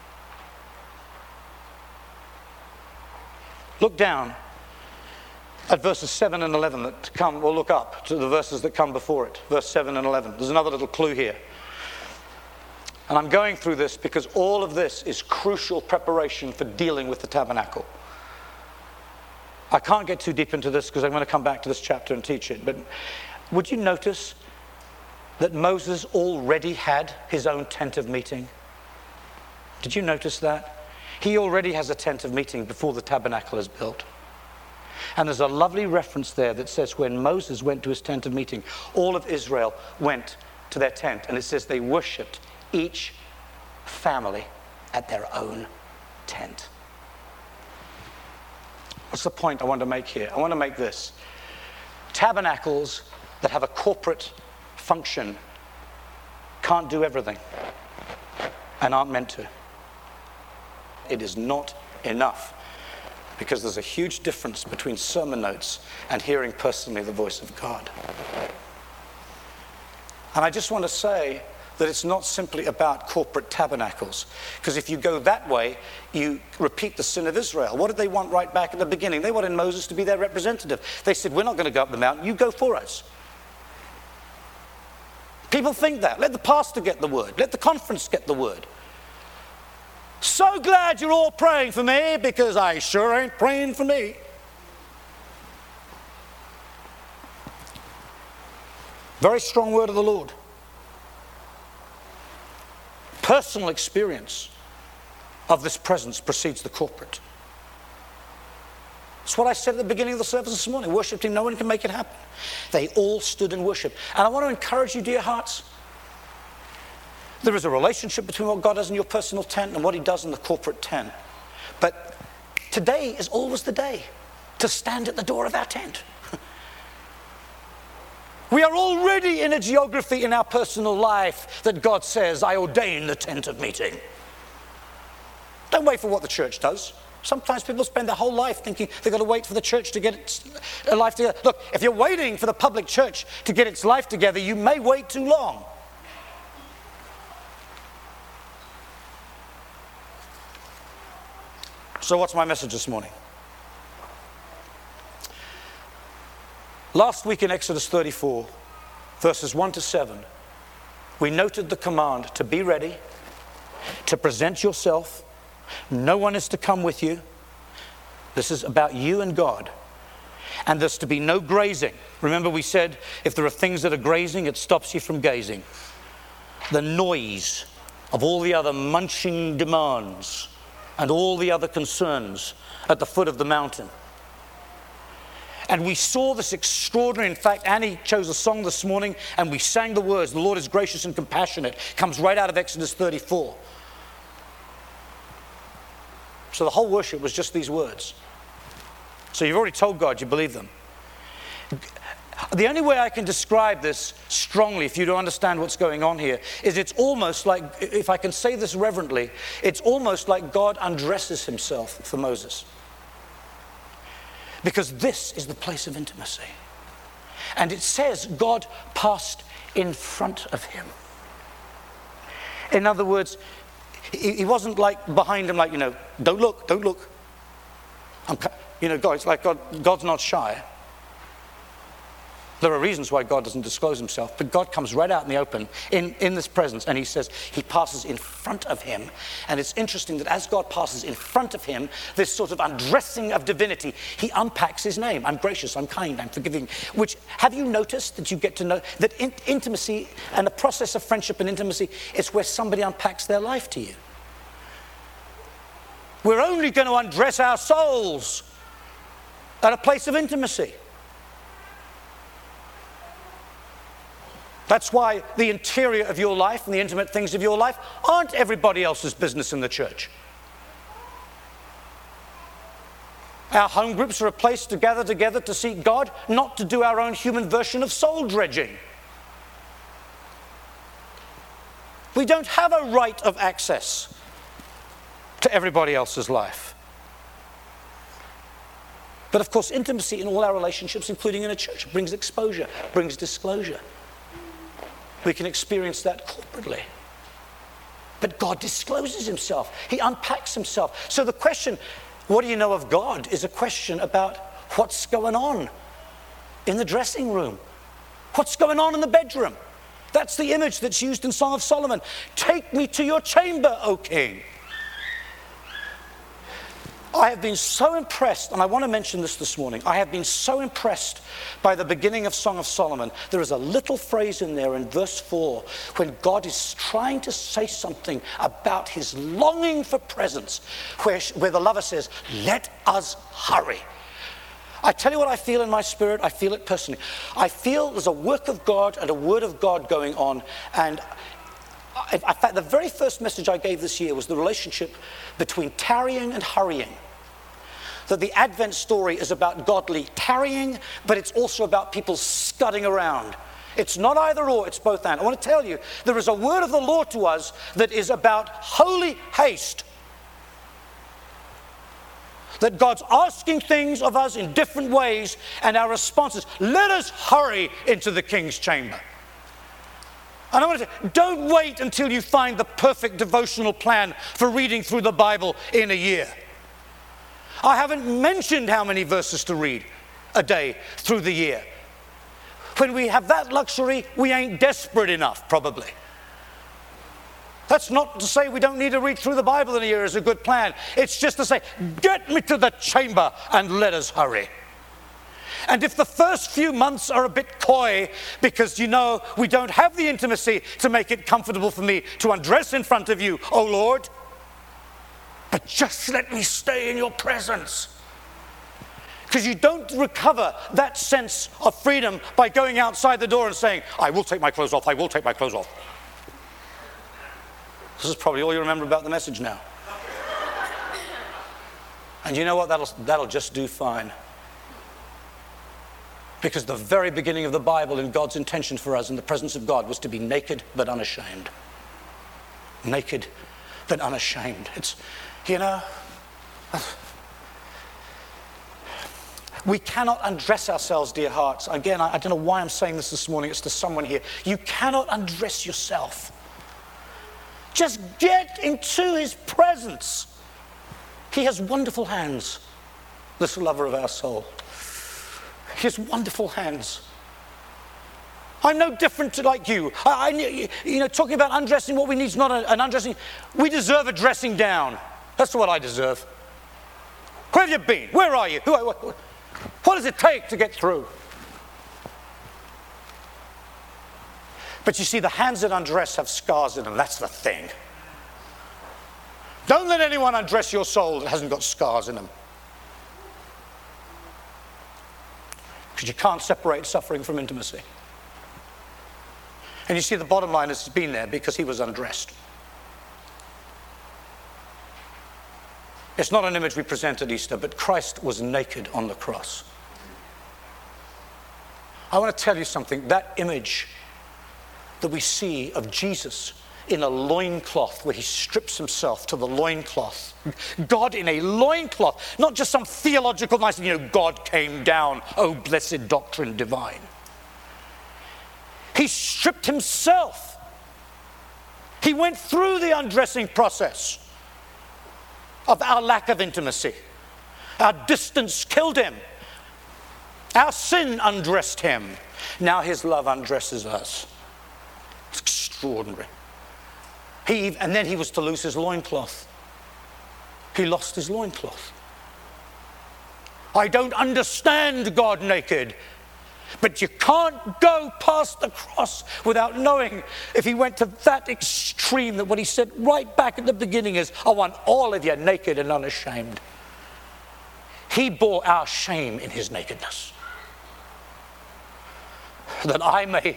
Look down at verses seven and eleven that come, or look up to the verses that come before it, verse seven and eleven. There's another little clue here. And I'm going through this because all of this is crucial preparation for dealing with the tabernacle. I can't get too deep into this because I'm going to come back to this chapter and teach it. But would you notice that Moses already had his own tent of meeting? Did you notice that? He already has a tent of meeting before the tabernacle is built. And there's a lovely reference there that says when Moses went to his tent of meeting, all of Israel went to their tent. And it says they worshipped each family at their own tent. What's the point I want to make here? I want to make this. Tabernacles that have a corporate function can't do everything and aren't meant to. It is not enough, because there's a huge difference between sermon notes and hearing personally the voice of God. And I just want to say that it's not simply about corporate tabernacles, because if you go that way, you repeat the sin of Israel. What did they want right back at the beginning? They wanted Moses to be their representative. They said, we're not going to go up the mountain, you go for us. People think that. Let the pastor get the word. Let the conference get the word. So glad you're all praying for me, because I sure ain't praying for me. Very strong word of the Lord. Personal experience of this presence precedes the corporate. That's what I said at the beginning of the service this morning. Worship team, no one can make it happen. They all stood in worship. And I want to encourage you, dear hearts. There is a relationship between what God does in your personal tent and what he does in the corporate tent. But today is always the day to stand at the door of our tent. We are already in a geography in our personal life that God says, I ordain the tent of meeting. Don't wait for what the church does. Sometimes people spend their whole life thinking they've got to wait for the church to get its life together. Look, if you're waiting for the public church to get its life together, you may wait too long. So what's my message this morning? Last week in Exodus thirty-four, verses one to seven, we noted the command to be ready, to present yourself. No one is to come with you. This is about you and God. And there's to be no grazing. Remember, we said if there are things that are grazing, it stops you from gazing. The noise of all the other munching demands and all the other concerns at the foot of the mountain. And we saw this extraordinary, in fact, Annie chose a song this morning and we sang the words, the Lord is gracious and compassionate, comes right out of Exodus thirty-four. So the whole worship was just these words. So you've already told God you believe them. The only way I can describe this strongly, if you don't understand what's going on here, is it's almost like, if I can say this reverently, it's almost like God undresses himself for Moses. Because this is the place of intimacy. And it says God passed in front of him. In other words, he, he wasn't like behind him, like, you know, don't look, don't look. I'm, you know, God, it's like God, God's not shy. There are reasons why God doesn't disclose himself, but God comes right out in the open in, in this presence, and he says he passes in front of him. And it's interesting that as God passes in front of him, this sort of undressing of divinity, he unpacks his name. I'm gracious, I'm kind, I'm forgiving. Which, have you noticed that you get to know that in, intimacy and the process of friendship and intimacy is where somebody unpacks their life to you? We're only going to undress our souls at a place of intimacy. That's why the interior of your life and the intimate things of your life aren't everybody else's business in the church. Our home groups are a place to gather together to seek God, not to do our own human version of soul dredging. We don't have a right of access to everybody else's life. But of course, intimacy in all our relationships, including in a church, brings exposure, brings disclosure. We can experience that corporately. But God discloses himself. He unpacks himself. So the question, what do you know of God, is a question about what's going on in the dressing room. What's going on in the bedroom? That's the image that's used in Song of Solomon. Take me to your chamber, O king. I have been so impressed, and I want to mention this this morning, I have been so impressed by the beginning of Song of Solomon. There is a little phrase in there in verse four when God is trying to say something about his longing for presence, where, where the lover says, let us hurry. I tell you what I feel in my spirit, I feel it personally. I feel there's a work of God and a word of God going on, and in fact, the very first message I gave this year was the relationship between tarrying and hurrying. That the Advent story is about godly tarrying, but it's also about people scudding around. It's not either or, it's both and. I want to tell you, there is a word of the Lord to us that is about holy haste. That God's asking things of us in different ways, and our response is, let us hurry into the king's chamber. And I want to say, don't wait until you find the perfect devotional plan for reading through the Bible in a year. I haven't mentioned how many verses to read a day through the year. When we have that luxury, we ain't desperate enough, probably. That's not to say we don't need to read through the Bible in a year as a good plan. It's just to say, get me to the chamber and let us hurry. And if the first few months are a bit coy because, you know, we don't have the intimacy to make it comfortable for me to undress in front of you, oh Lord, but just let me stay in your presence. Because you don't recover that sense of freedom by going outside the door and saying, I will take my clothes off, I will take my clothes off. This is probably all you remember about the message now. And you know what? That'll, that'll just do fine. Because the very beginning of the Bible and God's intention for us in the presence of God was to be naked but unashamed. Naked but unashamed. It's, you know, we cannot undress ourselves, dear hearts. Again, I, I don't know why I'm saying this this morning. It's to someone here. You cannot undress yourself. Just get into his presence. He has wonderful hands, this lover of our soul. He has wonderful hands. I'm no different to like you. I, I, you know, talking about undressing, what we need is not a, an undressing. We deserve a dressing down. That's what I deserve. Where have you been? Where are you? Who, what, what does it take to get through? But you see, the hands that undress have scars in them. That's the thing. Don't let anyone undress your soul that hasn't got scars in them. Because you can't separate suffering from intimacy. And you see, the bottom line is he's been there because he was undressed. It's not an image we present at Easter, but Christ was naked on the cross. I want to tell you something. That image that we see of Jesus in a loincloth, where he strips himself to the loincloth. God in a loincloth, not just some theological nice, you know, God came down, oh blessed doctrine divine. He stripped himself. He went through the undressing process of our lack of intimacy. Our distance killed him. Our sin undressed him. Now his love undresses us. It's extraordinary. He, and then he was to lose his loincloth. He lost his loincloth. I don't understand God naked. But you can't go past the cross without knowing, if he went to that extreme, that what he said right back at the beginning is, I want all of you naked and unashamed. He bore our shame in his nakedness, that I may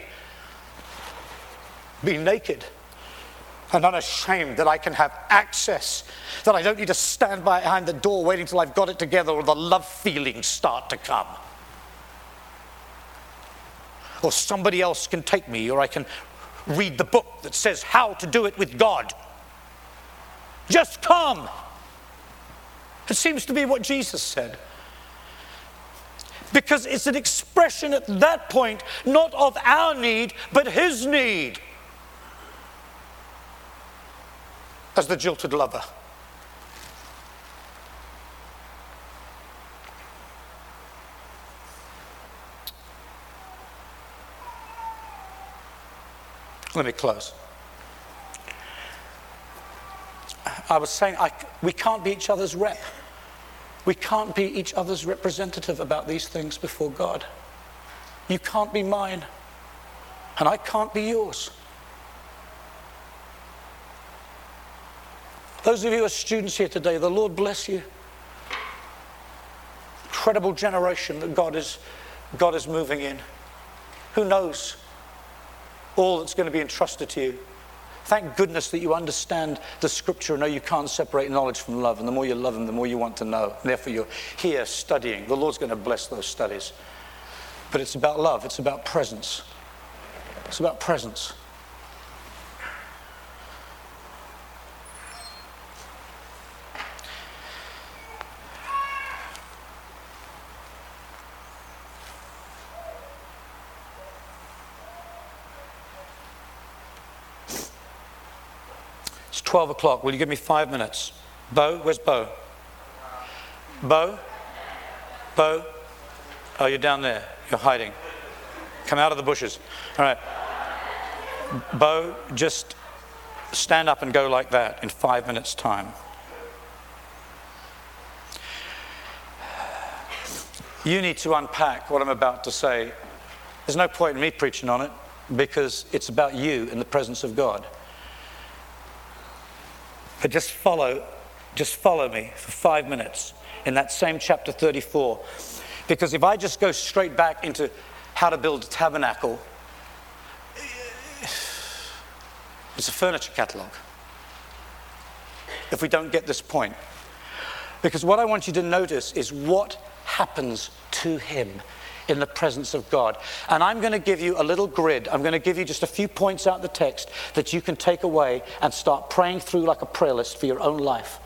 be naked and unashamed, that I can have access, that I don't need to stand behind the door waiting till I've got it together or the love feelings start to come. Or somebody else can take me, or I can read the book that says how to do it with God. Just come. It seems to be what Jesus said. Because it's an expression at that point, not of our need, but his need. As the jilted lover. Let me close. I was saying I, we can't be each other's rep. We can't be each other's representative about these things before God. You can't be mine, and I can't be yours. Those of you who are students here today, the Lord bless you. Incredible generation that God is, God is moving in. Who knows all that's going to be entrusted to you. Thank goodness that you understand the scripture and know you can't separate knowledge from love. And the more you love him, the more you want to know. And therefore you're here studying. The Lord's going to bless those studies. But it's about love. It's about presence. It's about presence. twelve o'clock. Will you give me five minutes? Bo? Where's Bo? Bo? Bo? Oh, you're down there. You're hiding. Come out of the bushes. All right. Bo, just stand up and go like that in five minutes' time. You need to unpack what I'm about to say. There's no point in me preaching on it because it's about you in the presence of God. But just follow, just follow me for five minutes in that same chapter thirty-four. Because if I just go straight back into how to build a tabernacle, it's a furniture catalogue. If we don't get this point. Because what I want you to notice is what happens to him in the presence of God. And I'm going to give you a little grid. I'm going to give you just a few points out of the text that you can take away and start praying through like a prayer list for your own life.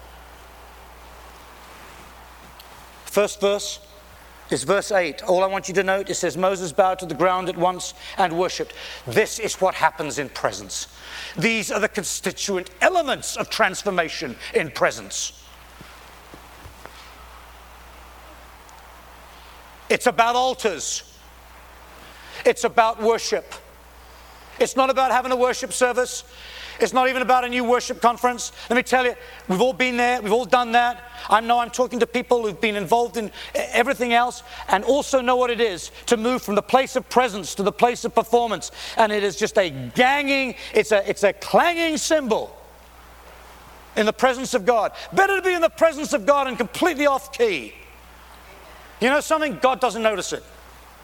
First verse is verse eight. All I want you to note, it says, Moses bowed to the ground at once and worshipped. This is what happens in presence. These are the constituent elements of transformation in presence. It's about altars. It's about worship. It's not about having a worship service. It's not even about a new worship conference. Let me tell you, we've all been there. We've all done that. I know I'm talking to people who've been involved in everything else and also know what it is to move from the place of presence to the place of performance. And it is just a ganging, it's a, it's a clanging cymbal in the presence of God. Better to be in the presence of God and completely off key. You know something? God doesn't notice it.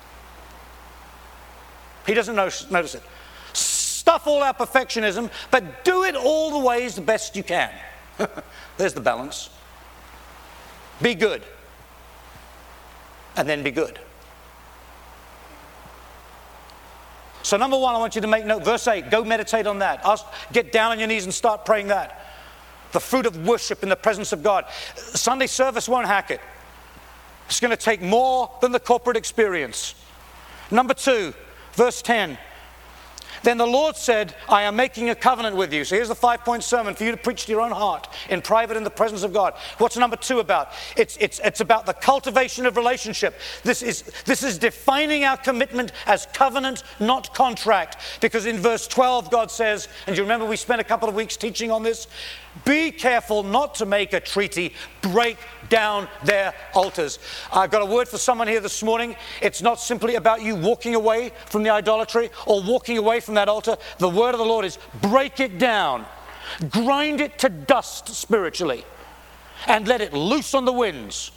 He doesn't notice it. Stuff all our perfectionism, but do it all the ways the best you can. There's the balance. Be good. And then be good. So number one, I want you to make note. Verse eight, go meditate on that. Ask, get down on your knees and start praying that. The fruit of worship in the presence of God. Sunday service won't hack it. It's going to take more than the corporate experience. Number two, verse ten. Then the Lord said, I am making a covenant with you. So here's the five-point sermon for you to preach to your own heart in private in the presence of God. What's number two about? It's, it's, it's about the cultivation of relationship. This is, this is defining our commitment as covenant, not contract. Because in verse twelve, God says, and you remember we spent a couple of weeks teaching on this, be careful not to make a treaty, break down their altars. I've got a word for someone here this morning. It's not simply about you walking away from the idolatry or walking away from that altar. The word of the Lord is break it down, grind it to dust spiritually, and let it loose on the winds.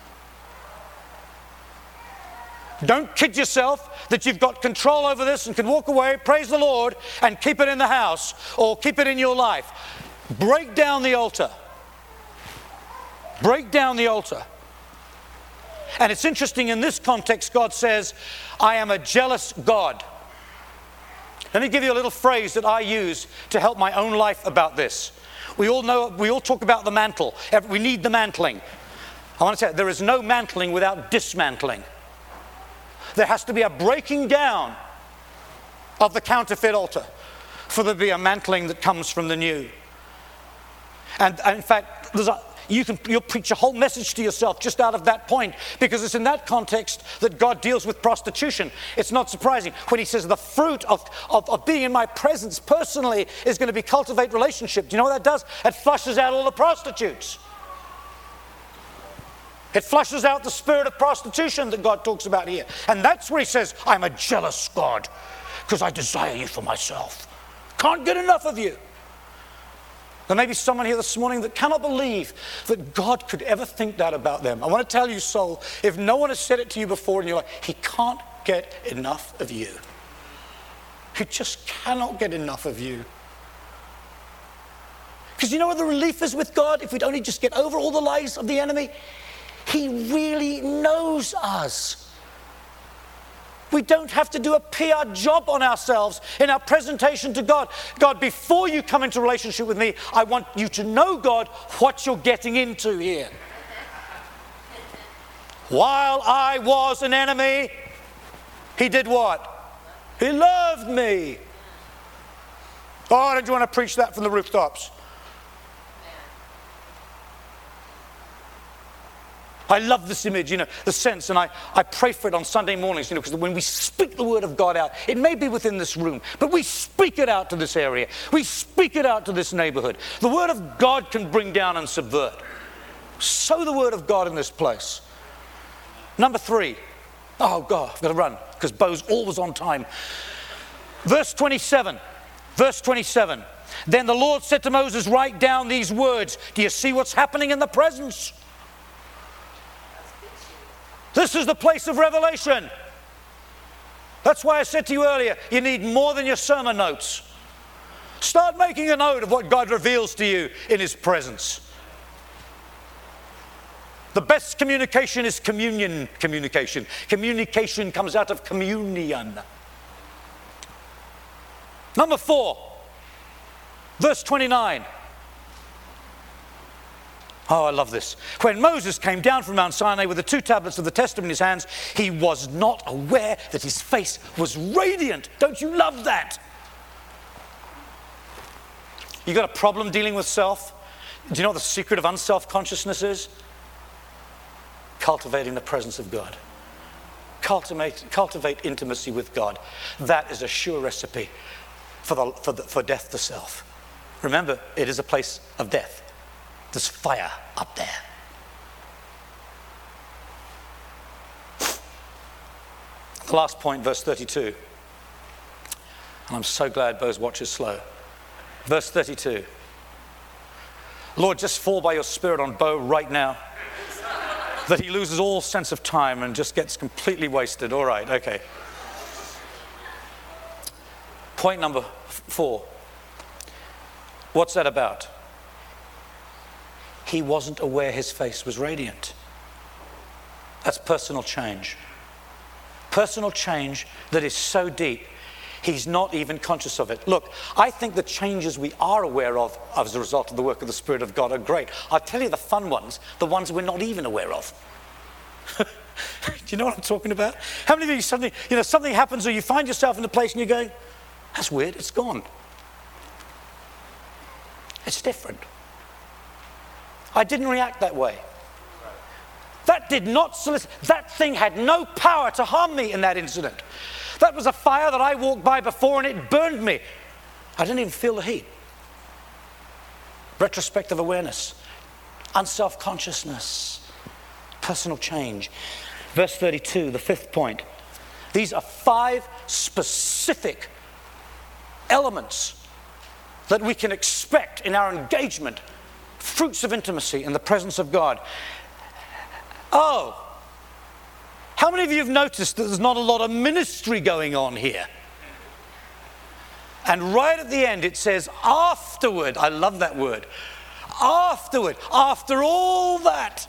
Don't kid yourself that you've got control over this and can walk away, praise the Lord, and keep it in the house or keep it in your life. Break down the altar. Break down the altar. And it's interesting, in this context, God says, I am a jealous God. Let me give you a little phrase that I use to help my own life about this. We all know, we all talk about the mantle. We need the mantling. I want to say, there is no mantling without dismantling. There has to be a breaking down of the counterfeit altar for there to be a mantling that comes from the new. And, and in fact, there's a, you can, you'll preach a whole message to yourself just out of that point, because it's in that context that God deals with prostitution. It's not surprising when he says the fruit of, of, of being in my presence personally is going to be cultivate relationship. Do you know what that does? It flushes out all the prostitutes. It flushes out the spirit of prostitution that God talks about here. And that's where he says, I'm a jealous God because I desire you for myself. Can't get enough of you. There may be someone here this morning that cannot believe that God could ever think that about them. I want to tell you, soul, if no one has said it to you before and you're like, he can't get enough of you. He just cannot get enough of you. Because you know what the relief is with God? If we'd only just get over all the lies of the enemy, he really knows us. We don't have to do a P R job on ourselves in our presentation to God. God, before you come into relationship with me, I want you to know, God, what you're getting into here. While I was an enemy, he did what? He loved me. Oh, don't you want to preach that from the rooftops? I love this image, you know, the sense, and I, I pray for it on Sunday mornings, you know, because when we speak the word of God out, it may be within this room, but we speak it out to this area. We speak it out to this neighborhood. The word of God can bring down and subvert. Sow the word of God in this place. Number three. Oh, God, I've got to run, because Bo's always on time. Verse twenty-seven. Verse twenty-seven. Then the Lord said to Moses, write down these words. Do you see what's happening in the presence? This is the place of revelation. That's why I said to you earlier, you need more than your sermon notes. Start making a note of what God reveals to you in his presence. The best communication is communion communication. Communication comes out of communion. Number four, verse twenty-nine. Oh, I love this. When Moses came down from Mount Sinai with the two tablets of the testament in his hands, he was not aware that his face was radiant. Don't you love that? You got a problem dealing with self? Do you know what the secret of unself-consciousness is? Cultivating the presence of God. Cultivate, cultivate intimacy with God. That is a sure recipe for, the, for, the, for death to self. Remember, it is a place of death. There's fire up there. The last point, verse thirty-two. And I'm so glad Bo's watch is slow. Verse thirty-two. Lord, just fall by your Spirit on Bo right now, that he loses all sense of time and just gets completely wasted. All right, okay. Point number four. What's that about? He wasn't aware his face was radiant. That's personal change. Personal change that is so deep. He's not even conscious of it. Look, I think the changes we are aware of as a result of the work of the Spirit of God are great. I'll tell you the fun ones, the ones we're not even aware of. Do you know what I'm talking about? How many of you suddenly, you know, something happens or you find yourself in a place and you're going, that's weird, it's gone. It's different. I didn't react that way. That did not solicit. That thing had no power to harm me in that incident. That was a fire that I walked by before and it burned me. I didn't even feel the heat. Retrospective awareness, unself-consciousness, personal change. Verse thirty-two, the fifth point. These are five specific elements that we can expect in our engagement, fruits of intimacy in the presence of God. Oh, how many of you have noticed that there's not a lot of ministry going on here? And right at the end it says, afterward. I love that word. Afterward, after all that,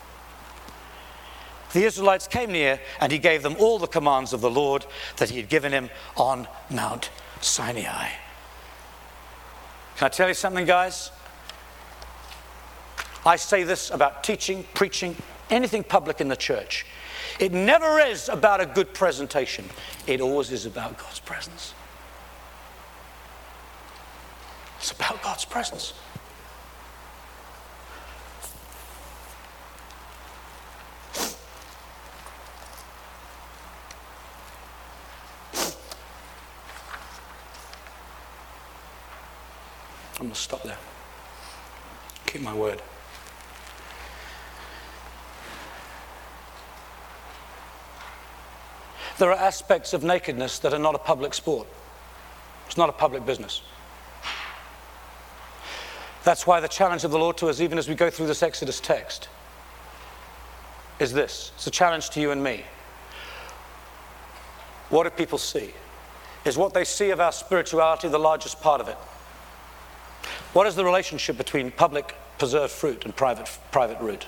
the Israelites came near and he gave them all the commands of the Lord that he had given him on Mount Sinai. Can I tell you something, guys? I say this about teaching, preaching, anything public in the church. It never is about a good presentation. It always is about God's presence. It's about God's presence. I'm going to stop there. Keep my word. There are aspects of nakedness that are not a public sport. It's not a public business. That's why the challenge of the Lord to us, even as we go through this Exodus text, is this. It's a challenge to you and me. What do people see? Is what they see of our spirituality the largest part of it? What is the relationship between public preserved fruit and private private root?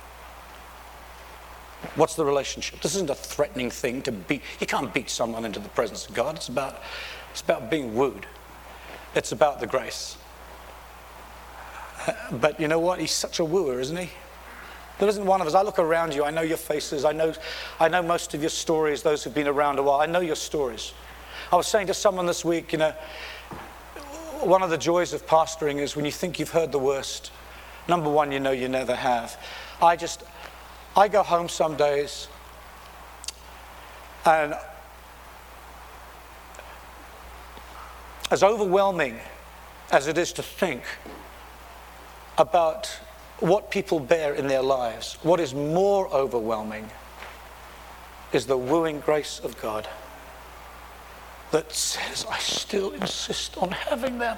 What's the relationship? This isn't a threatening thing to beat. You can't beat someone into the presence of God. It's about, it's about being wooed. It's about the grace. But you know what? He's such a wooer, isn't he? There isn't one of us. I look around you. I know your faces. I know, I know most of your stories, those who've been around a while. I know your stories. I was saying to someone this week, you know, one of the joys of pastoring is when you think you've heard the worst. Number one, you know you never have. I just... I go home some days and as overwhelming as it is to think about what people bear in their lives, what is more overwhelming is the wooing grace of God that says, I still insist on having them.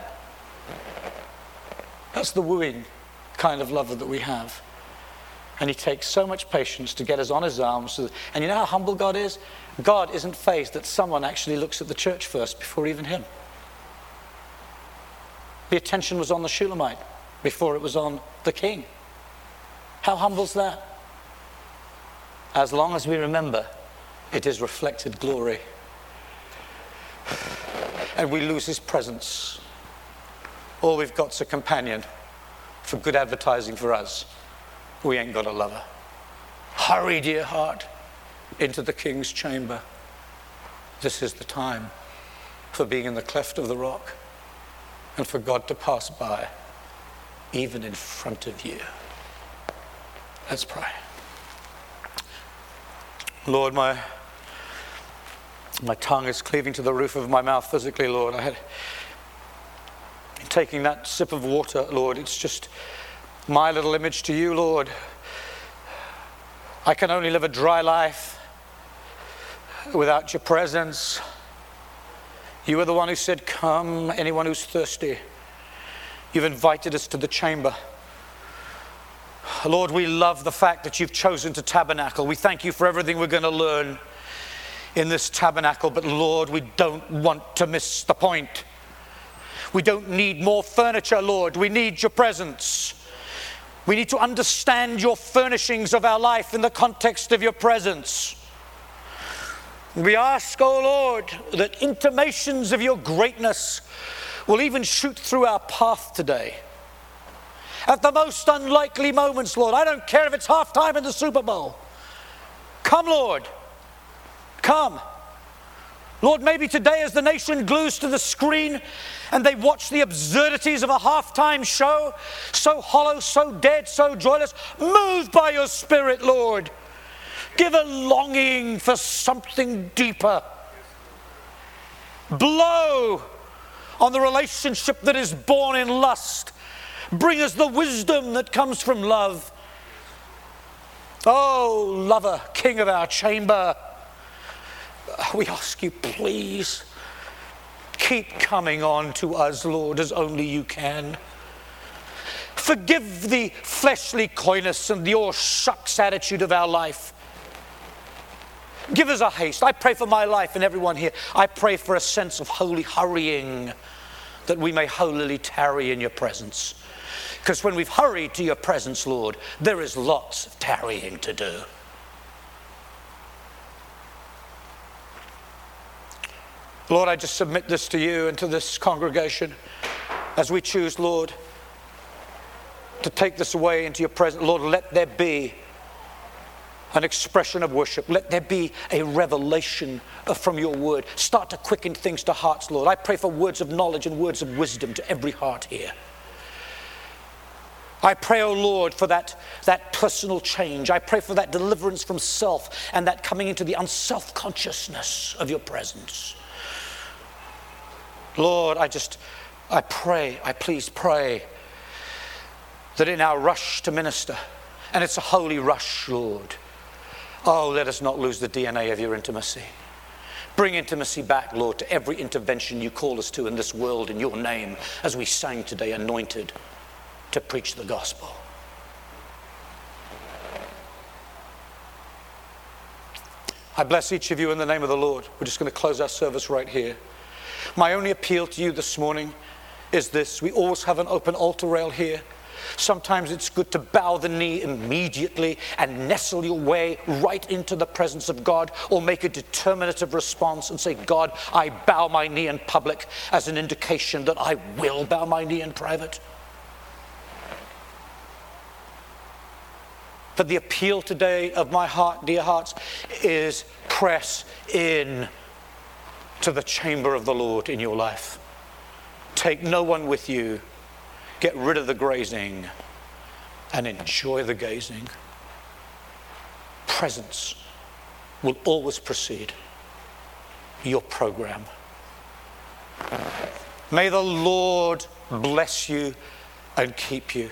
That's the wooing kind of lover that we have. And he takes so much patience to get us on his arms. And you know how humble God is? God isn't fazed that someone actually looks at the church first before even him. The attention was on the Shulamite before it was on the king. How humble's that? As long as we remember, it is reflected glory. And we lose his presence. All we've got's a companion for good advertising for us. We ain't got a lover. Hurry, dear heart, into the king's chamber. This is the time for being in the cleft of the rock and for God to pass by, even in front of you. Let's pray. Lord, my, my tongue is cleaving to the roof of my mouth physically, Lord. I had taking that sip of water, Lord, it's just my little image to you, Lord. I can only live a dry life without your presence. You are the one who said, come, anyone who's thirsty. You've invited us to the chamber. Lord, we love the fact that you've chosen to tabernacle. We thank you for everything we're going to learn in this tabernacle. But Lord, we don't want to miss the point. We don't need more furniture, Lord. We need your presence. We need to understand your furnishings of our life in the context of your presence. We ask, O Lord, that intimations of your greatness will even shoot through our path today. At the most unlikely moments, Lord, I don't care if it's halftime in the Super Bowl. Come, Lord. Come. Lord, maybe today as the nation glues to the screen and they watch the absurdities of a halftime show, so hollow, so dead, so joyless, moved by your Spirit, Lord. Give a longing for something deeper. Blow on the relationship that is born in lust. Bring us the wisdom that comes from love. Oh, lover, king of our chamber, we ask you, please, keep coming on to us, Lord, as only you can. Forgive the fleshly coyness and the "oh shucks" attitude of our life. Give us a haste. I pray for my life and everyone here. I pray for a sense of holy hurrying, that we may holily tarry in your presence. Because when we've hurried to your presence, Lord, there is lots of tarrying to do. Lord, I just submit this to you and to this congregation as we choose, Lord, to take this away into your presence. Lord, let there be an expression of worship. Let there be a revelation from your word. Start to quicken things to hearts, Lord. I pray for words of knowledge and words of wisdom to every heart here. I pray, oh Lord, for that, that personal change. I pray for that deliverance from self and that coming into the unself-consciousness of your presence. Lord, I just, I pray, I please pray that in our rush to minister, and it's a holy rush, Lord, oh, let us not lose the D N A of your intimacy. Bring intimacy back, Lord, to every intervention you call us to in this world in your name, as we sang today, anointed to preach the gospel. I bless each of you in the name of the Lord. We're just going to close our service right here. My only appeal to you this morning is this. We always have an open altar rail here. Sometimes it's good to bow the knee immediately and nestle your way right into the presence of God, or make a determinative response and say, God, I bow my knee in public as an indication that I will bow my knee in private. But the appeal today of my heart, dear hearts, is press in to the chamber of the Lord in your life. Take no one with you. Get rid of the grazing and enjoy the gazing. Presence will always precede your program. May the Lord bless you and keep you.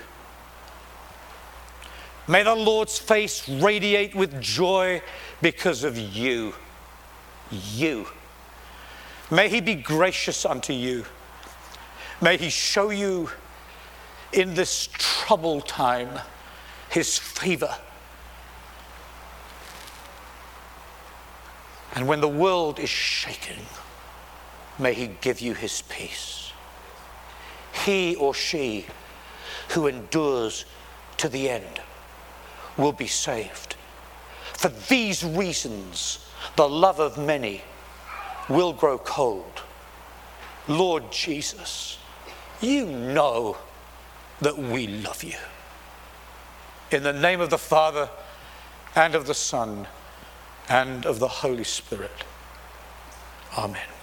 May the Lord's face radiate with joy because of you. You. May he be gracious unto you. May he show you in this troubled time his favor. And when the world is shaking, may he give you his peace. He or she who endures to the end will be saved. For these reasons, the love of many will grow cold. Lord Jesus, you know that we love you. In the name of the Father, and of the Son, and of the Holy Spirit. Amen.